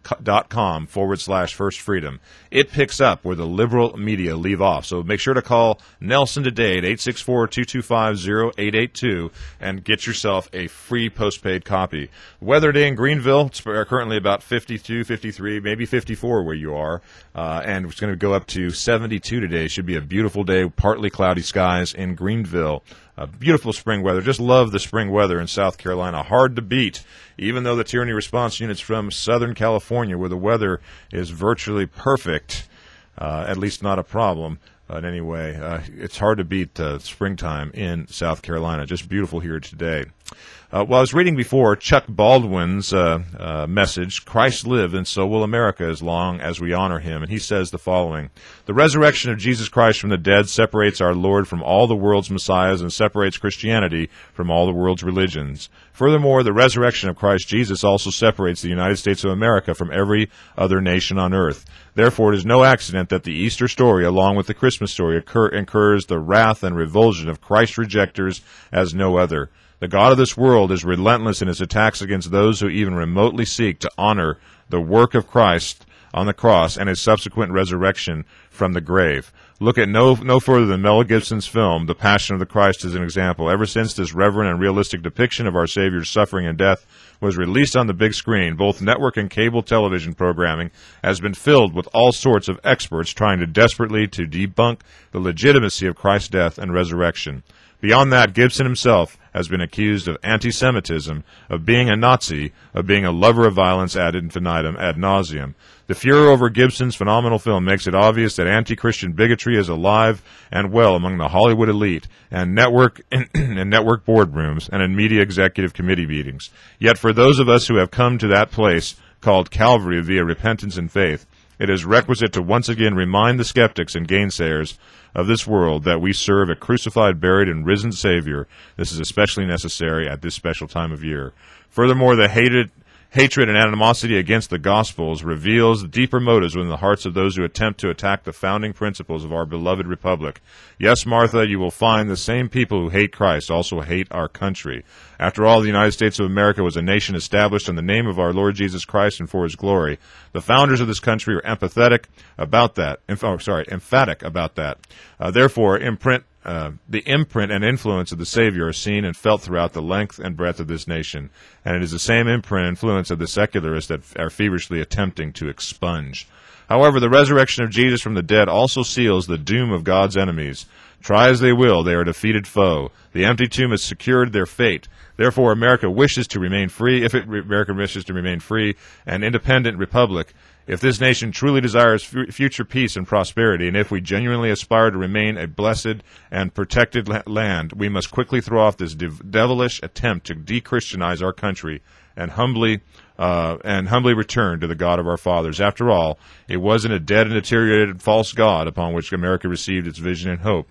dot com forward slash first freedom. It picks up where the liberal media leave off. So make sure to call Nelson today at eight six four, two two five, zero eight eight two and get yourself a free postpaid copy. Weather day in Greenville, it's currently about fifty-two, fifty-three, maybe fifty-four where you are, uh, and it's going to go up to seventy-two today. Should be a beautiful day, partly cloudy skies in Greenville. Uh, beautiful spring weather. Just love the spring weather in South Carolina. Hard to beat, even though the Tyranny Response Unit's from Southern California, where the weather is virtually perfect, uh, at least not a problem. But anyway, uh, it's hard to beat uh, springtime in South Carolina. Just beautiful here today. Uh, well, I was reading before Chuck Baldwin's uh, uh, message, Christ lived and so will America as long as we honor him. And he says the following: the resurrection of Jesus Christ from the dead separates our Lord from all the world's messiahs and separates Christianity from all the world's religions. Furthermore, the resurrection of Christ Jesus also separates the United States of America from every other nation on earth. Therefore, it is no accident that the Easter story, along with the Christmas story, occur, incurs the wrath and revulsion of Christ rejectors as no other. The God of this world is relentless in his attacks against those who even remotely seek to honor the work of Christ on the cross and his subsequent resurrection from the grave. Look at no no further than Mel Gibson's film, The Passion of the Christ, as an example. Ever since this reverent and realistic depiction of our Savior's suffering and death was released on the big screen, both network and cable television programming has been filled with all sorts of experts trying to desperately to debunk the legitimacy of Christ's death and resurrection. Beyond that, Gibson himself has been accused of anti-Semitism, of being a Nazi, of being a lover of violence ad infinitum, ad nauseum. The furor over Gibson's phenomenal film makes it obvious that anti-Christian bigotry is alive and well among the Hollywood elite and network and network boardrooms and in media executive committee meetings. Yet for those of us who have come to that place called Calvary via repentance and faith, it is requisite to once again remind the skeptics and gainsayers of this world that we serve a crucified, buried, and risen Savior. This is especially necessary at this special time of year. Furthermore, the hated, hatred and animosity against the Gospels reveals deeper motives within the hearts of those who attempt to attack the founding principles of our beloved republic. Yes, Martha, you will find the same people who hate Christ also hate our country. After all, the United States of America was a nation established in the name of our Lord Jesus Christ and for his glory. The founders of this country were empathetic about that. Oh, sorry, emphatic about that. Uh, therefore, imprint Uh, the imprint and influence of the Savior are seen and felt throughout the length and breadth of this nation, and it is the same imprint and influence of the secularists that are feverishly attempting to expunge. However, the resurrection of Jesus from the dead also seals the doom of God's enemies. Try as they will, they are a defeated foe. The empty tomb has secured their fate. Therefore, America wishes to remain free, if it, America wishes to remain free, an independent republic. If this nation truly desires f- future peace and prosperity, and if we genuinely aspire to remain a blessed and protected la- land, we must quickly throw off this dev- devilish attempt to de-Christianize our country and humbly uh, and humbly return to the God of our fathers. After all, it wasn't a dead and deteriorated false God upon which America received its vision and hope.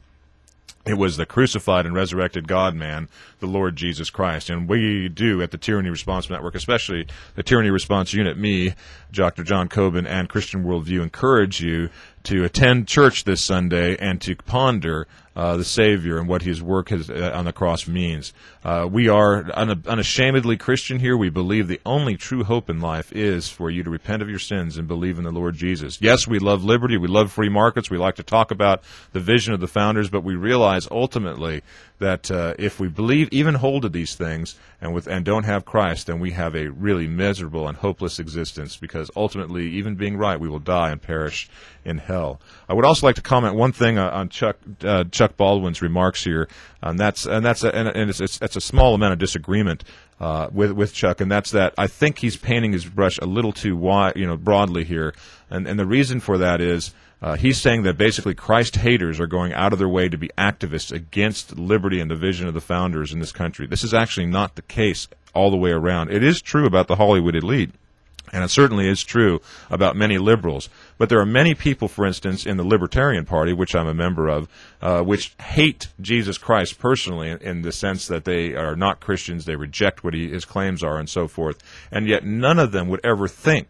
It was the crucified and resurrected God-man, the Lord Jesus Christ. And we do at the Tyranny Response Network, especially the Tyranny Response Unit, me, Doctor John Coben, and Christian Worldview, encourage you to attend church this Sunday and to ponder uh, the Savior and what his work has, uh, on the cross means. Uh, we are un- unashamedly Christian here. We believe the only true hope in life is for you to repent of your sins and believe in the Lord Jesus. Yes, we love liberty. We love free markets. We like to talk about the vision of the founders, but we realize ultimately that uh, if we believe, even hold to these things, and with and don't have Christ, then we have a really miserable and hopeless existence, because ultimately, even being right, we will die and perish in hell. I would also like to comment one thing uh, on Chuck uh, Chuck Baldwin's remarks here, and that's and that's a, and, and it's, it's it's a small amount of disagreement uh, with with Chuck, and that's that I think he's painting his brush a little too wide, you know, broadly here, and and the reason for that is. Uh, he's saying that basically Christ haters are going out of their way to be activists against liberty and the vision of the founders in this country. This is actually not the case all the way around. It is true about the Hollywood elite, and it certainly is true about many liberals. But there are many people, for instance, in the Libertarian Party, which I'm a member of, uh, which hate Jesus Christ personally in, in the sense that they are not Christians, they reject what he, his claims are, and so forth. And yet none of them would ever think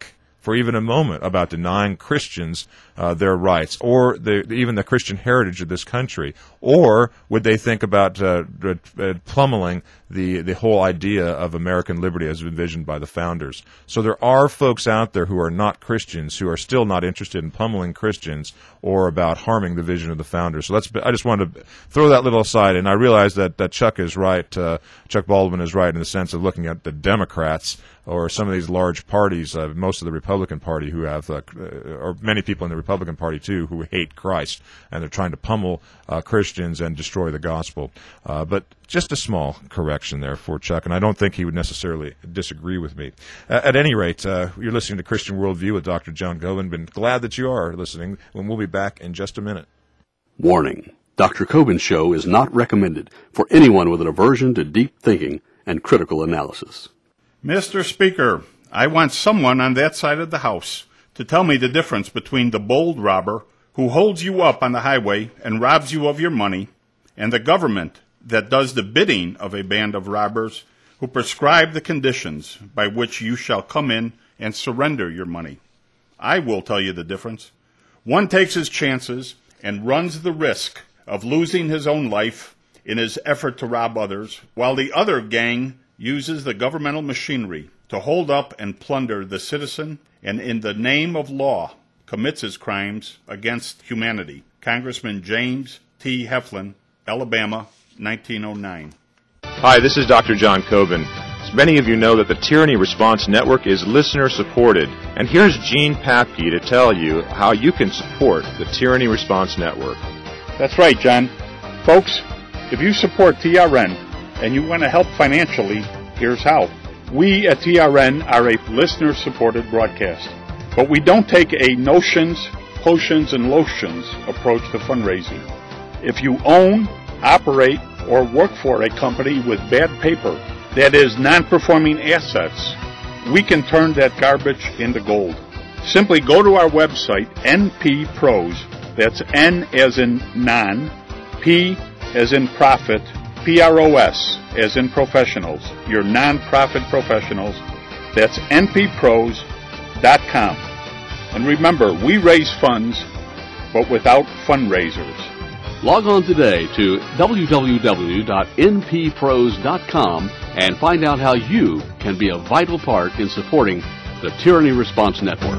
for even a moment about denying Christians uh, their rights or the, even the Christian heritage of this country? Or would they think about uh, uh, pummeling the, the whole idea of American liberty as envisioned by the founders? So there are folks out there who are not Christians who are still not interested in pummeling Christians or about harming the vision of the founders. So let's, I just wanted to throw that little aside, and I realize that, that Chuck is right, uh, Chuck Baldwin is right in the sense of looking at the Democrats or some of these large parties, uh, most of the Republican Party who have, uh, or many people in the Republican Party too, who hate Christ, and they're trying to pummel uh, Christians and destroy the gospel. Uh, but just a small correction there for Chuck, and I don't think he would necessarily disagree with me. Uh, at any rate, uh, you're listening to Christian Worldview with Doctor John Coben. Been glad that you are listening, and we'll be back in just a minute. Warning. Doctor Coben's show is not recommended for anyone with an aversion to deep thinking and critical analysis. Mister Speaker, I want someone on that side of the House to tell me the difference between the bold robber who holds you up on the highway and robs you of your money and the government that does the bidding of a band of robbers who prescribe the conditions by which you shall come in and surrender your money. I will tell you the difference. One takes his chances and runs the risk of losing his own life in his effort to rob others, while the other gang uses the governmental machinery to hold up and plunder the citizen and in the name of law commits his crimes against humanity. Congressman James T. Heflin, Alabama, nineteen oh nine. Hi, this is Doctor John Coben. As many of you know that the Tyranny Response Network is listener-supported, and here's Gene Papke to tell you how you can support the Tyranny Response Network. That's right, John. Folks, if you support T R N and you want to help financially, here's how. We at T R N are a listener-supported broadcast, but we don't take a notions, potions, and lotions approach to fundraising. If you own, operate, or work for a company with bad paper, that is, non-performing assets, we can turn that garbage into gold. Simply go to our website, N P Pros, that's N as in non, P as in profit, P R O S as in professionals, your non-profit professionals, that's N P pros dot com. And remember, we raise funds, but without fundraisers. Log on today to w w w dot n p pros dot com and find out how you can be a vital part in supporting the Tyranny Response Network.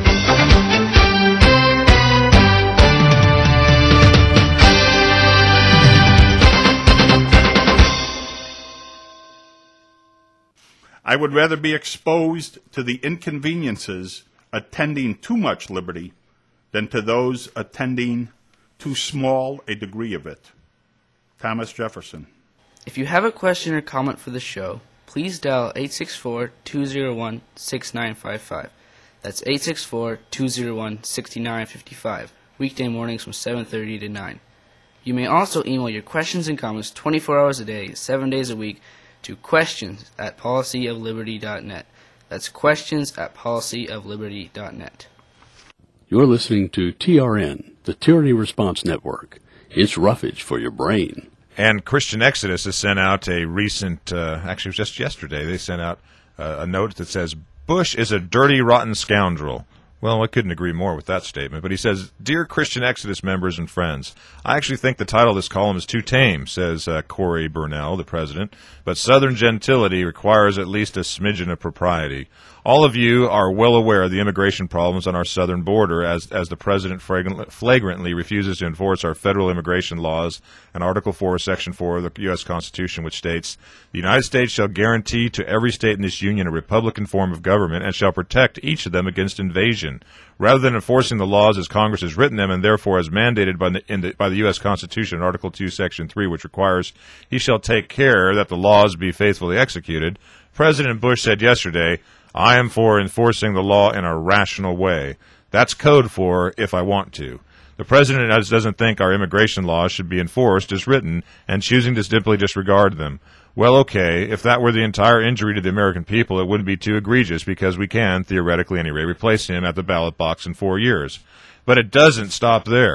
I would rather be exposed to the inconveniences attending too much liberty than to those attending too small a degree of it. Thomas Jefferson. If you have a question or comment for the show, please dial eight six four, two zero one, six nine five five. That's eight six four, two zero one, six nine five five, weekday mornings from seven thirty to nine. You may also email your questions and comments twenty-four hours a day, seven days a week, to questions at policy of liberty dot net. That's questions at policy of liberty dot net. You're listening to T R N, the Tyranny Response Network. It's roughage for your brain. And Christian Exodus has sent out a recent, uh, actually it was just yesterday, they sent out uh, a note that says, Bush is a dirty, rotten scoundrel. Well, I couldn't agree more with that statement, but he says, Dear Christian Exodus members and friends, I actually think the title of this column is too tame, says uh, Corey Burnell, the president, but Southern gentility requires at least a smidgen of propriety. All of you are well aware of the immigration problems on our southern border as, as the president flagrantly refuses to enforce our federal immigration laws and Article four, Section four of the U S Constitution, which states, the United States shall guarantee to every state in this union a republican form of government and shall protect each of them against invasion. Rather than enforcing the laws as Congress has written them and therefore as mandated by the, in the, by the U S Constitution, Article two, Section three, which requires he shall take care that the laws be faithfully executed, President Bush said yesterday, I am for enforcing the law in a rational way. That's code for if I want to. The president doesn't think our immigration laws should be enforced as written and choosing to simply disregard them. Well, okay, if that were the entire injury to the American people, it wouldn't be too egregious because we can, theoretically anyway, replace him at the ballot box in four years. But it doesn't stop there.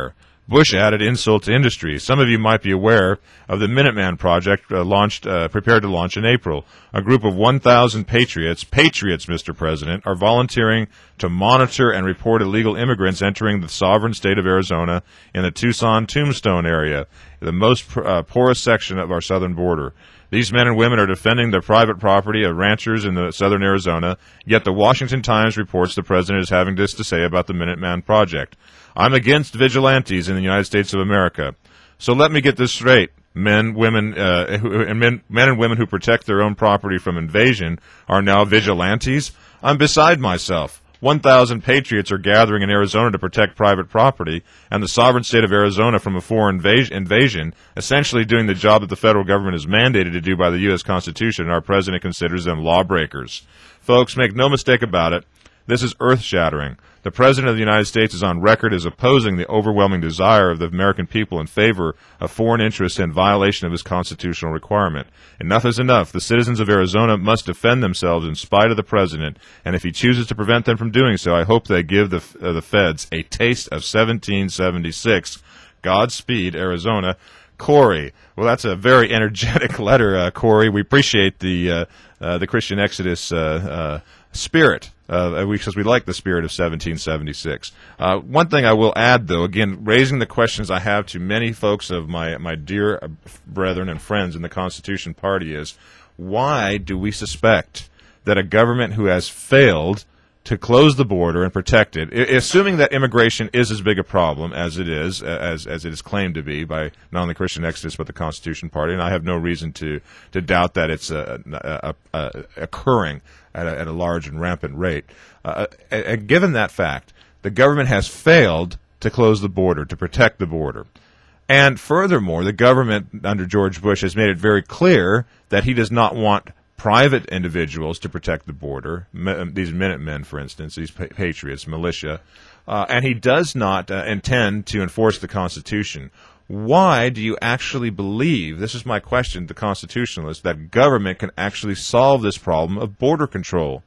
Bush added insult to industry. Some of you might be aware of the Minuteman Project uh, launched, uh, prepared to launch in April. A group of one thousand patriots, patriots, Mister President, are volunteering to monitor and report illegal immigrants entering the sovereign state of Arizona in the Tucson-Tombstone area, the most uh, porous section of our southern border. These men and women are defending the private property of ranchers in the southern Arizona, yet the Washington Times reports the president is having this to say about the Minuteman Project. I'm against vigilantes in the United States of America. So let me get this straight. Men, women, uh, who, and men, men and women who protect their own property from invasion are now vigilantes? I'm beside myself. one thousand patriots are gathering in Arizona to protect private property and the sovereign state of Arizona from a foreign invas- invasion, essentially doing the job that the federal government is mandated to do by the U S Constitution, and our president considers them lawbreakers. Folks, make no mistake about it, this is earth-shattering. The President of the United States is on record as opposing the overwhelming desire of the American people in favor of foreign interests in violation of his constitutional requirement. Enough is enough. The citizens of Arizona must defend themselves in spite of the President, and if he chooses to prevent them from doing so, I hope they give the, uh, the feds a taste of seventeen seventy-six. Godspeed, Arizona. Corey. Well, that's a very energetic letter, uh, Corey. We appreciate the uh, uh, the Christian Exodus uh, uh, spirit, uh, because we like the spirit of seventeen seventy-six. Uh, one thing I will add, though, again, raising the questions I have to many folks of my, my dear brethren and friends in the Constitution Party is, why do we suspect that a government who has failed to close the border and protect it, I- assuming that immigration is as big a problem as it is, as as it is claimed to be by not only Christian Exodus but the Constitution Party, and I have no reason to, to doubt that it's uh, uh, uh, occurring at a, at a large and rampant rate. Uh, uh, given that fact, the government has failed to close the border, to protect the border. And furthermore, the government under George Bush has made it very clear that he does not want private individuals to protect the border, these Minutemen, for instance, these pa- patriots, militia, uh, and he does not uh, intend to enforce the Constitution. Why do you actually believe, this is my question to constitutionalists, that government can actually solve this problem of border control?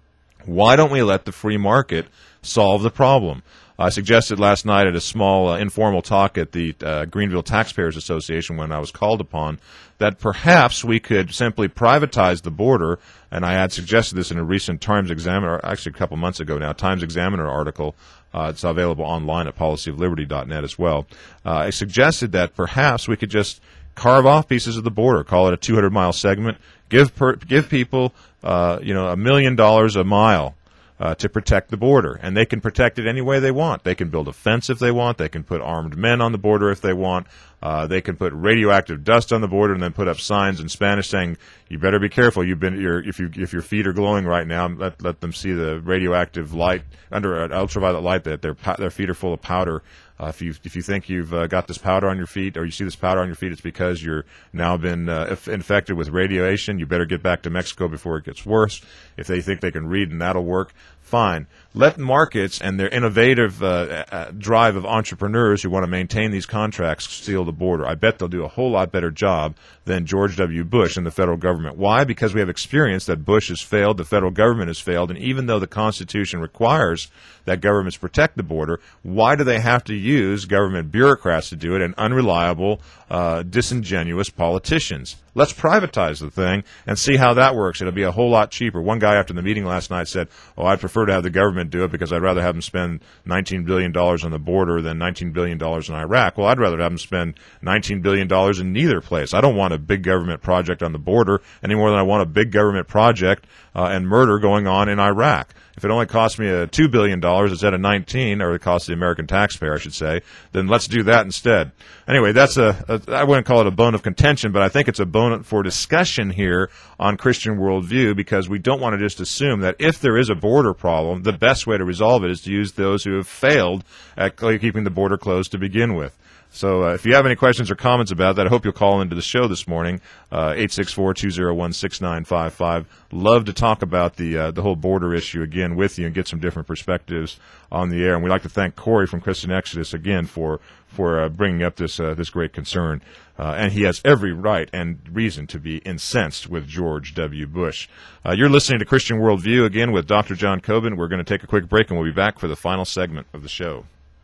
Why don't we let the free market solve the problem? I suggested last night at a small uh, informal talk at the uh, Greenville Taxpayers Association when I was called upon that perhaps we could simply privatize the border, and I had suggested this in a recent Times Examiner, actually a couple months ago now, Times Examiner article. Uh, it's available online at policy of liberty dot net as well. Uh, I suggested that perhaps we could just carve off pieces of the border, call it a two hundred mile segment, give per, give people uh, you know a million dollars a mile Uh, to protect the border, and they can protect it any way they want. They can build a fence if they want. They can put armed men on the border if they want. Uh, they can put radioactive dust on the border and then put up signs in Spanish saying, "You better be careful. You've been, you're, if you if your feet are glowing right now, let let them see the radioactive light under an ultraviolet light that their their feet are full of powder." Uh, if you if you think you've uh, got this powder on your feet, or you see this powder on your feet, it's because you're now been uh, if infected with radiation. You better get back to Mexico before it gets worse. If they think they can read and that'll work, fine. Let markets and their innovative uh, uh, drive of entrepreneurs who want to maintain these contracts steal the border. I bet they'll do a whole lot better job than George W. Bush and the federal government. Why? Because we have experience that Bush has failed, the federal government has failed, and even though the Constitution requires that governments protect the border, why do they have to use government bureaucrats to do it and unreliable, uh, disingenuous politicians? Let's privatize the thing and see how that works. It'll be a whole lot cheaper. One guy after the meeting last night said, oh, I'd prefer to have the government do it because I'd rather have them spend nineteen billion dollars on the border than nineteen billion dollars in Iraq. Well, I'd rather have them spend nineteen billion dollars in neither place. I don't want a big government project on the border any more than I want a big government project uh, and murder going on in Iraq. If it only costs me uh, two billion dollars instead of nineteen, or it costs the American taxpayer, I should say, then let's do that instead. Anyway, that's a, a, I wouldn't call it a bone of contention, but I think it's a bone for discussion here on Christian worldview, because we don't want to just assume that if there is a border problem, the best way to resolve it is to use those who have failed at keeping the border closed to begin with. So uh, if you have any questions or comments about that, I hope you'll call into the show this morning, uh, eight six four, two oh one, six nine five five. Love to talk about the uh, the whole border issue again with you and get some different perspectives on the air. And we'd like to thank Corey from Christian Exodus again for for uh, bringing up this uh, this great concern. Uh, and he has every right and reason to be incensed with George W. Bush. Uh, you're listening to Christian Worldview again with Doctor John Coben. We're going to take a quick break, and we'll be back for the final segment of the show.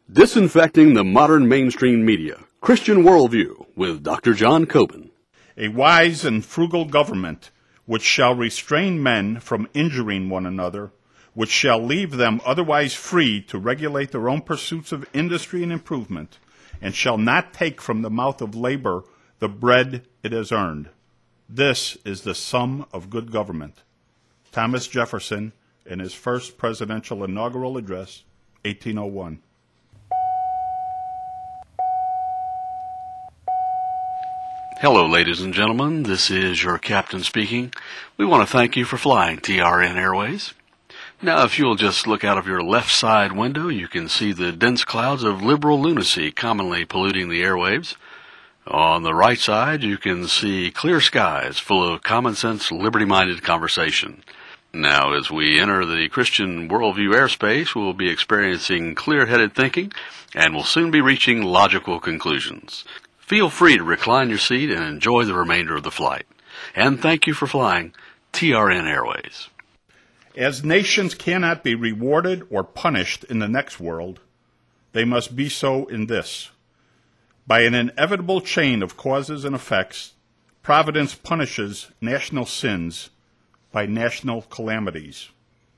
Disinfecting the Modern Mainstream Media, Christian Worldview, with Doctor John Coben. A wise and frugal government, which shall restrain men from injuring one another, which shall leave them otherwise free to regulate their own pursuits of industry and improvement, and shall not take from the mouth of labor the bread it has earned. This is the sum of good government. Thomas Jefferson, in his first presidential inaugural address, eighteen oh one. Hello, ladies and gentlemen. This is your captain speaking. We want to thank you for flying T R N Airways. Now, if you'll just look out of your left side window, you can see the dense clouds of liberal lunacy commonly polluting the airwaves. On the right side, you can see clear skies full of common sense, liberty-minded conversation. Now, as we enter the Christian worldview airspace, we'll be experiencing clear-headed thinking and will soon be reaching logical conclusions. Feel free to recline your seat and enjoy the remainder of the flight. And thank you for flying T R N Airways. As nations cannot be rewarded or punished in the next world, they must be so in this. By an inevitable chain of causes and effects, Providence punishes national sins by national calamities.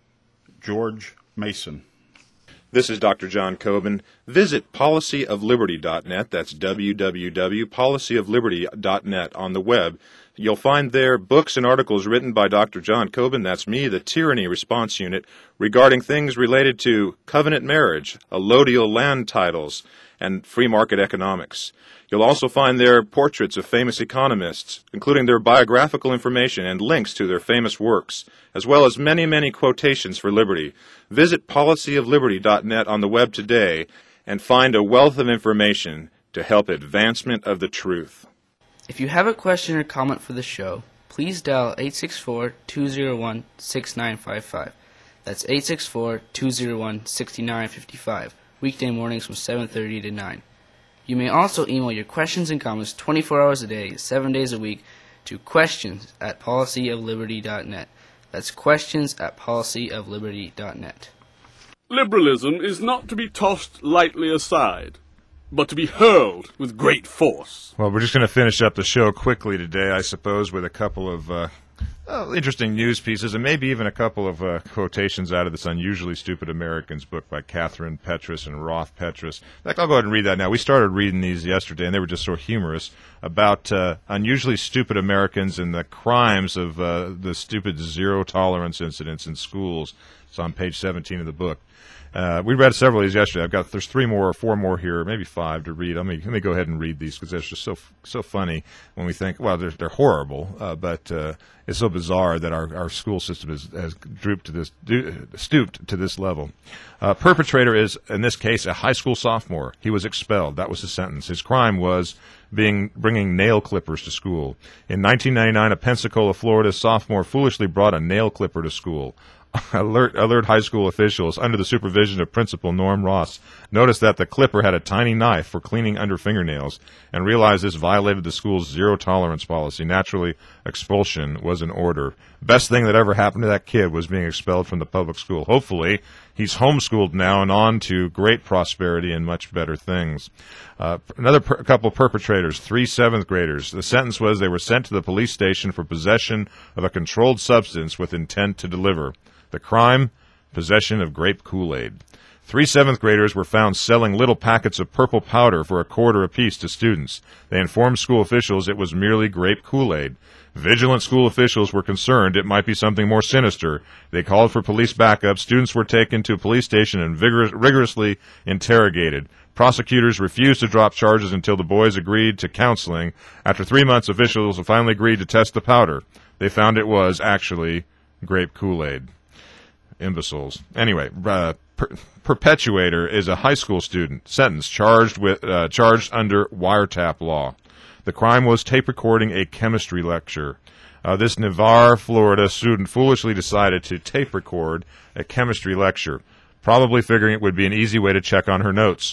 George Mason. This is Doctor John Coben. Visit policy of liberty dot net. That's w w w dot policy of liberty dot net on the web. You'll find there books and articles written by Doctor John Coben, that's me, the Tyranny Response Unit, regarding things related to covenant marriage, allodial land titles, and free market economics. You'll also find there portraits of famous economists, including their biographical information and links to their famous works, as well as many, many quotations for liberty. Visit policy of liberty dot net on the web today and find a wealth of information to help advancement of the truth. If you have a question or comment for the show, please dial eight six four, two zero one, six nine five five. That's eight six four, two zero one, six nine five five, weekday mornings from seven thirty to nine. You may also email your questions and comments twenty-four hours a day, seven days a week, to questions at policy of liberty dot net. That's questions at policy of liberty dot net. Liberalism is not to be tossed lightly aside, but to be hurled with great force. Well, we're just going to finish up the show quickly today, I suppose, with a couple of uh, uh, interesting news pieces and maybe even a couple of uh, quotations out of this Unusually Stupid Americans book by Catherine Petrus and Roth Petrus. In fact, I'll go ahead and read that now. We started reading these yesterday, and they were just so humorous, about uh, unusually stupid Americans and the crimes of uh, the stupid zero-tolerance incidents in schools. It's on page seventeen of the book. Uh, we read several of these yesterday. I've got there's three more or four more here, maybe five to read. Let me let me go ahead and read these because they're just so so funny when we think. Well, they're they're horrible, uh, but uh, it's so bizarre that our, our school system has, has drooped to this do, stooped to this level. Uh, perpetrator is in this case a high school sophomore. He was expelled. That was his sentence. His crime was being bringing nail clippers to school. In nineteen ninety-nine, a Pensacola, Florida sophomore foolishly brought a nail clipper to school. Alert, alert high school officials, under the supervision of Principal Norm Ross, noticed that the clipper had a tiny knife for cleaning under fingernails and realized this violated the school's zero-tolerance policy. Naturally, expulsion was in order. Best thing that ever happened to that kid was being expelled from the public school. Hopefully, he's homeschooled now and on to great prosperity and much better things. Uh, another per- couple perpetrators, three seventh graders. The sentence was they were sent to the police station for possession of a controlled substance with intent to deliver. The crime, possession of grape Kool-Aid. Three seventh graders were found selling little packets of purple powder for a quarter apiece to students. They informed school officials it was merely grape Kool-Aid. Vigilant school officials were concerned it might be something more sinister. They called for police backup. Students were taken to a police station and vigor- rigorously interrogated. Prosecutors refused to drop charges until the boys agreed to counseling. After three months, officials finally agreed to test the powder. They found it was actually grape Kool-Aid. Imbeciles. Anyway, uh, per- perpetuator is a high school student sentenced charged with uh, charged under wiretap law. The crime was tape recording a chemistry lecture. Uh, this Navarre, Florida student foolishly decided to tape record a chemistry lecture, probably figuring it would be an easy way to check on her notes.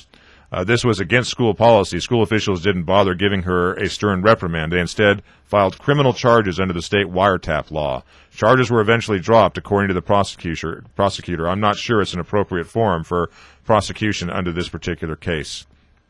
Uh, this was against school policy. School officials didn't bother giving her a stern reprimand. They instead filed criminal charges under the state wiretap law. Charges were eventually dropped, according to the prosecutor. prosecutor. I'm not sure it's an appropriate forum for prosecution under this particular case.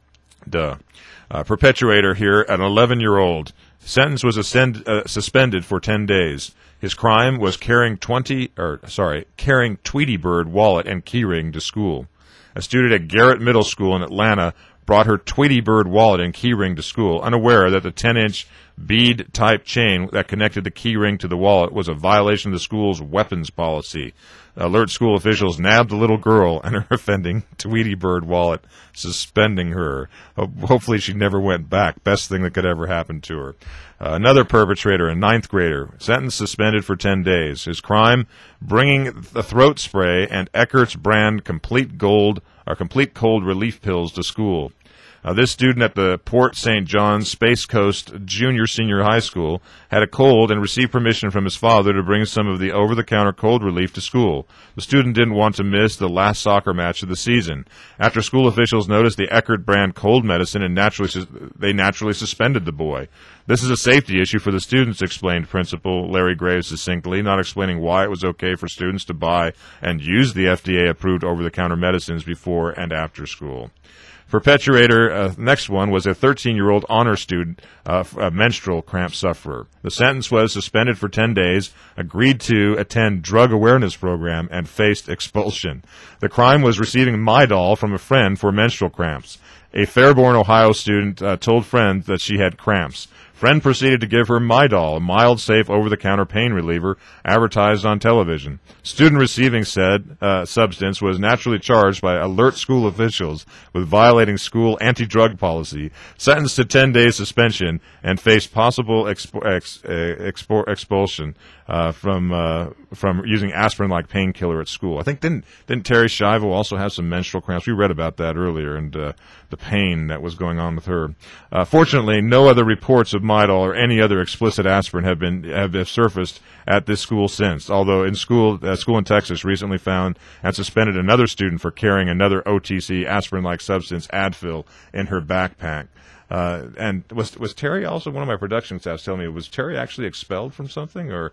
Duh. Uh, perpetuator here, an eleven-year-old. Sentence was ascend, uh, suspended for ten days. His crime was carrying twenty, or sorry, carrying Tweety Bird wallet and keyring to school. A student at Garrett Middle School in Atlanta brought her Tweety Bird wallet and keyring to school, unaware that the ten-inch bead-type chain that connected the keyring to the wallet was a violation of the school's weapons policy. Alert school officials nabbed the little girl and her offending Tweety Bird wallet, suspending her. Ho- hopefully she never went back. Best thing that could ever happen to her. Uh, another perpetrator, a ninth grader, sentenced suspended for ten days. His crime, bringing the throat spray and Eckert's brand complete gold or complete cold relief pills to school. Uh, this student at the Port Saint John's Space Coast Junior Senior High School had a cold and received permission from his father to bring some of the over-the-counter cold relief to school. The student didn't want to miss the last soccer match of the season. After school officials noticed the Eckert brand cold medicine, and naturally they naturally suspended the boy. This is a safety issue for the students, explained Principal Larry Graves succinctly, not explaining why it was okay for students to buy and use the F D A-approved over-the-counter medicines before and after school. Perpetuator, uh, next one, was a thirteen-year-old honor student, uh, a menstrual cramp sufferer. The sentence was suspended for ten days, agreed to attend drug awareness program, and faced expulsion. The crime was receiving Midol from a friend for menstrual cramps. A Fairborn, Ohio student uh, told friends that she had cramps. Friend proceeded to give her Midol, a mild, safe, over-the-counter pain reliever advertised on television. Student receiving said uh, substance was naturally charged by alert school officials with violating school anti-drug policy, sentenced to ten days suspension, and faced possible expo- ex- uh, expo- expulsion uh, from uh, from using aspirin like painkiller at school. I think didn't didn't Terry Schiavo also have some menstrual cramps? We read about that earlier, and uh, the pain that was going on with her. Uh, fortunately, no other reports of Midol or any other explicit aspirin have been have been surfaced at this school since. Although in school, a school in Texas recently found and suspended another student for carrying another O T C aspirin-like substance, Advil, in her backpack. Uh, and was was Terry also, one of my production staffs telling me, was Terry actually expelled from something, or?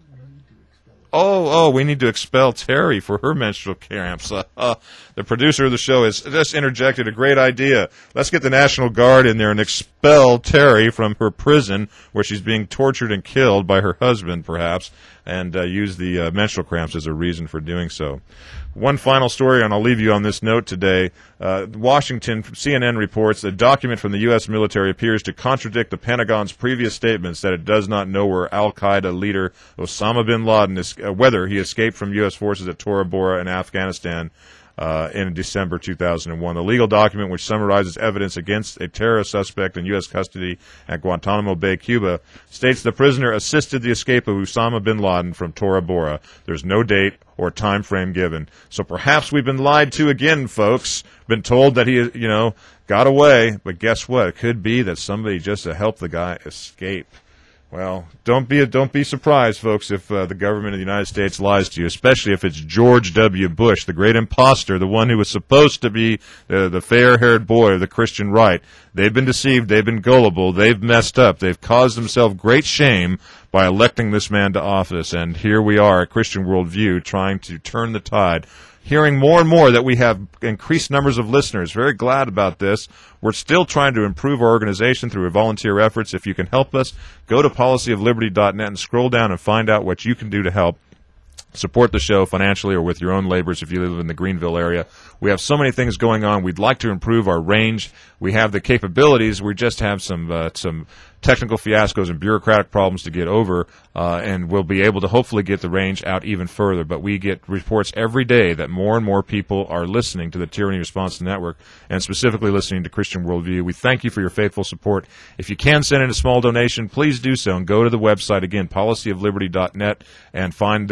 Oh, oh, we need to expel Terry for her menstrual cramps. Uh, uh, the producer of the show has just interjected a great idea. Let's get the National Guard in there and expel Terry from her prison where she's being tortured and killed by her husband, perhaps, and uh, use the uh, menstrual cramps as a reason for doing so. One final story, and I'll leave you on this note today. Uh, Washington, C N N reports a document from the U S military appears to contradict the Pentagon's previous statements that it does not know where al-Qaeda leader Osama bin Laden is, uh, whether he escaped from U S forces at Tora Bora in Afghanistan Uh, in December two thousand one. The legal document, which summarizes evidence against a terrorist suspect in U S custody at Guantanamo Bay, Cuba, states the prisoner assisted the escape of Osama bin Laden from Tora Bora. There's no date or time frame given. So perhaps we've been lied to again, folks. Been told that he, you know, got away, but guess what? It could be that somebody just to help the guy escape. Well, don't be don't be surprised, folks, if uh, the government of the United States lies to you, especially if it's George W. Bush, the great imposter, the one who was supposed to be the, the fair-haired boy of the Christian right. They've been deceived. They've been gullible. They've messed up. They've caused themselves great shame by electing this man to office. And here we are at Christian Worldview trying to turn the tide. Hearing more and more that we have increased numbers of listeners. Very glad about this. We're still trying to improve our organization through volunteer efforts. If you can help us, go to policy of liberty dot net and scroll down and find out what you can do to help support the show financially or with your own labors if you live in the Greenville area. We have so many things going on. We'd like to improve our range. We have the capabilities. We just have some uh, some technical fiascos and bureaucratic problems to get over, uh, and we'll be able to hopefully get the range out even further. But we get reports every day that more and more people are listening to the Tyranny Response Network and specifically listening to Christian Worldview. We thank you for your faithful support. If you can send in a small donation, please do so and go to the website, again, policy of liberty dot net, and find there how you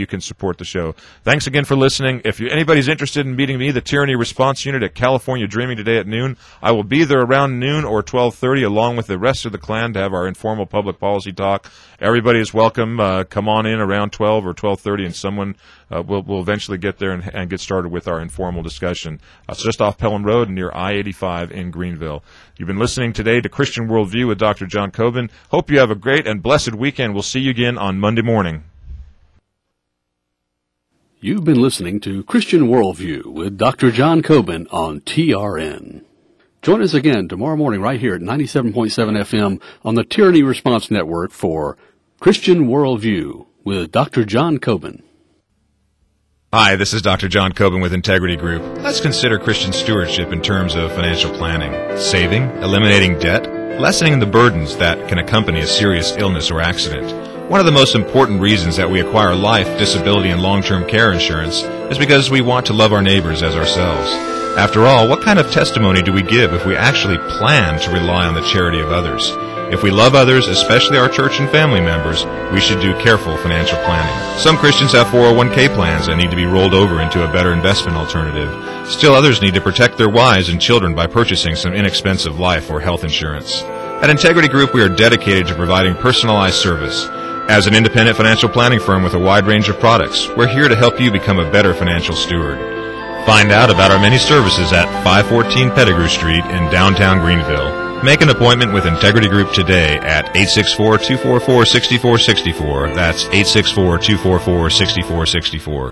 you can support the show. Thanks again for listening. If you, anybody's interested in meeting me, the Tyranny Response Unit at California Dreaming today at noon, I will be there around noon or twelve thirty along with the rest of the clan to have our informal public policy talk. Everybody is welcome. Uh, come on in around twelve or twelve thirty, and someone uh, will will eventually get there and, and get started with our informal discussion. Uh, it's just off Pelham Road near I eighty-five in Greenville. You've been listening today to Christian Worldview with Doctor John Coben. Hope you have a great and blessed weekend. We'll see you again on Monday morning. You've been listening to Christian Worldview with Doctor John Coben on T R N. Join us again tomorrow morning right here at ninety-seven point seven F M on the Tyranny Response Network for Christian Worldview with Doctor John Coben. Hi, this is Doctor John Coben with Integrity Group. Let's consider Christian stewardship in terms of financial planning, saving, eliminating debt, lessening the burdens that can accompany a serious illness or accident. One of the most important reasons that we acquire life, disability, and long-term care insurance is because we want to love our neighbors as ourselves. After all, what kind of testimony do we give if we actually plan to rely on the charity of others? If we love others, especially our church and family members, we should do careful financial planning. Some Christians have four oh one k plans that need to be rolled over into a better investment alternative. Still others need to protect their wives and children by purchasing some inexpensive life or health insurance. At Integrity Group, we are dedicated to providing personalized service. As an independent financial planning firm with a wide range of products, we're here to help you become a better financial steward. Find out about our many services at five fourteen Pettigrew Street in downtown Greenville. Make an appointment with Integrity Group today at eight six four, two four four, six four six four. That's eight six four, two four four, six four six four.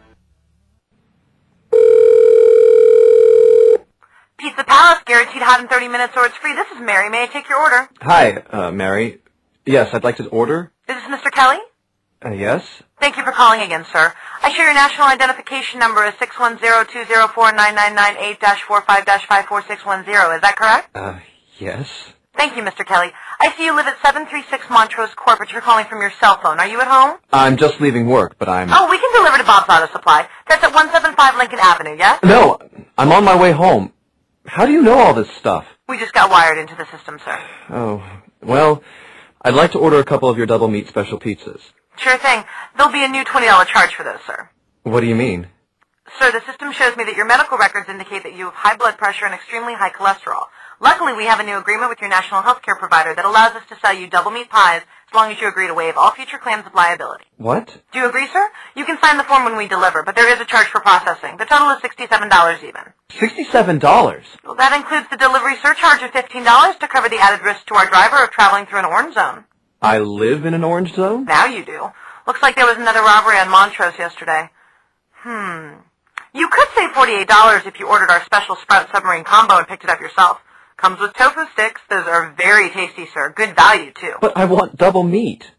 Pizza Palace, guaranteed hot in thirty minutes or it's free. This is Mary. May I take your order? Hi, uh, Mary. Yes, I'd like to order. Is this Mister Kelly? Uh, yes? Thank you for calling again, sir. I show your national identification number as six one zero, two zero four, nine nine nine eight, four five, five four six one zero. Is that correct? Uh, yes. Thank you, Mister Kelly. I see you live at seven three six Montrose Court, but you're calling from your cell phone. Are you at home? I'm just leaving work, but I'm... Oh, we can deliver to Bob's Auto Supply. That's at one seven five Lincoln Avenue, yes? No, I'm on my way home. How do you know all this stuff? We just got wired into the system, sir. Oh, well, I'd like to order a couple of your double meat special pizzas. Sure thing. There'll be a new twenty dollars charge for those, sir. What do you mean? Sir, the system shows me that your medical records indicate that you have high blood pressure and extremely high cholesterol. Luckily, we have a new agreement with your national health care provider that allows us to sell you double meat pies as long as you agree to waive all future claims of liability. What? Do you agree, sir? You can sign the form when we deliver, but there is a charge for processing. The total is sixty-seven dollars even. sixty-seven dollars? Well, that includes the delivery surcharge of fifteen dollars to cover the added risk to our driver of traveling through an orange zone. I live in an orange zone? Now you do. Looks like there was another robbery on Montrose yesterday. Hmm. You could save forty-eight dollars if you ordered our special Sprout Submarine Combo and picked it up yourself. Comes with tofu sticks. Those are very tasty, sir. Good value, too. But I want double meat.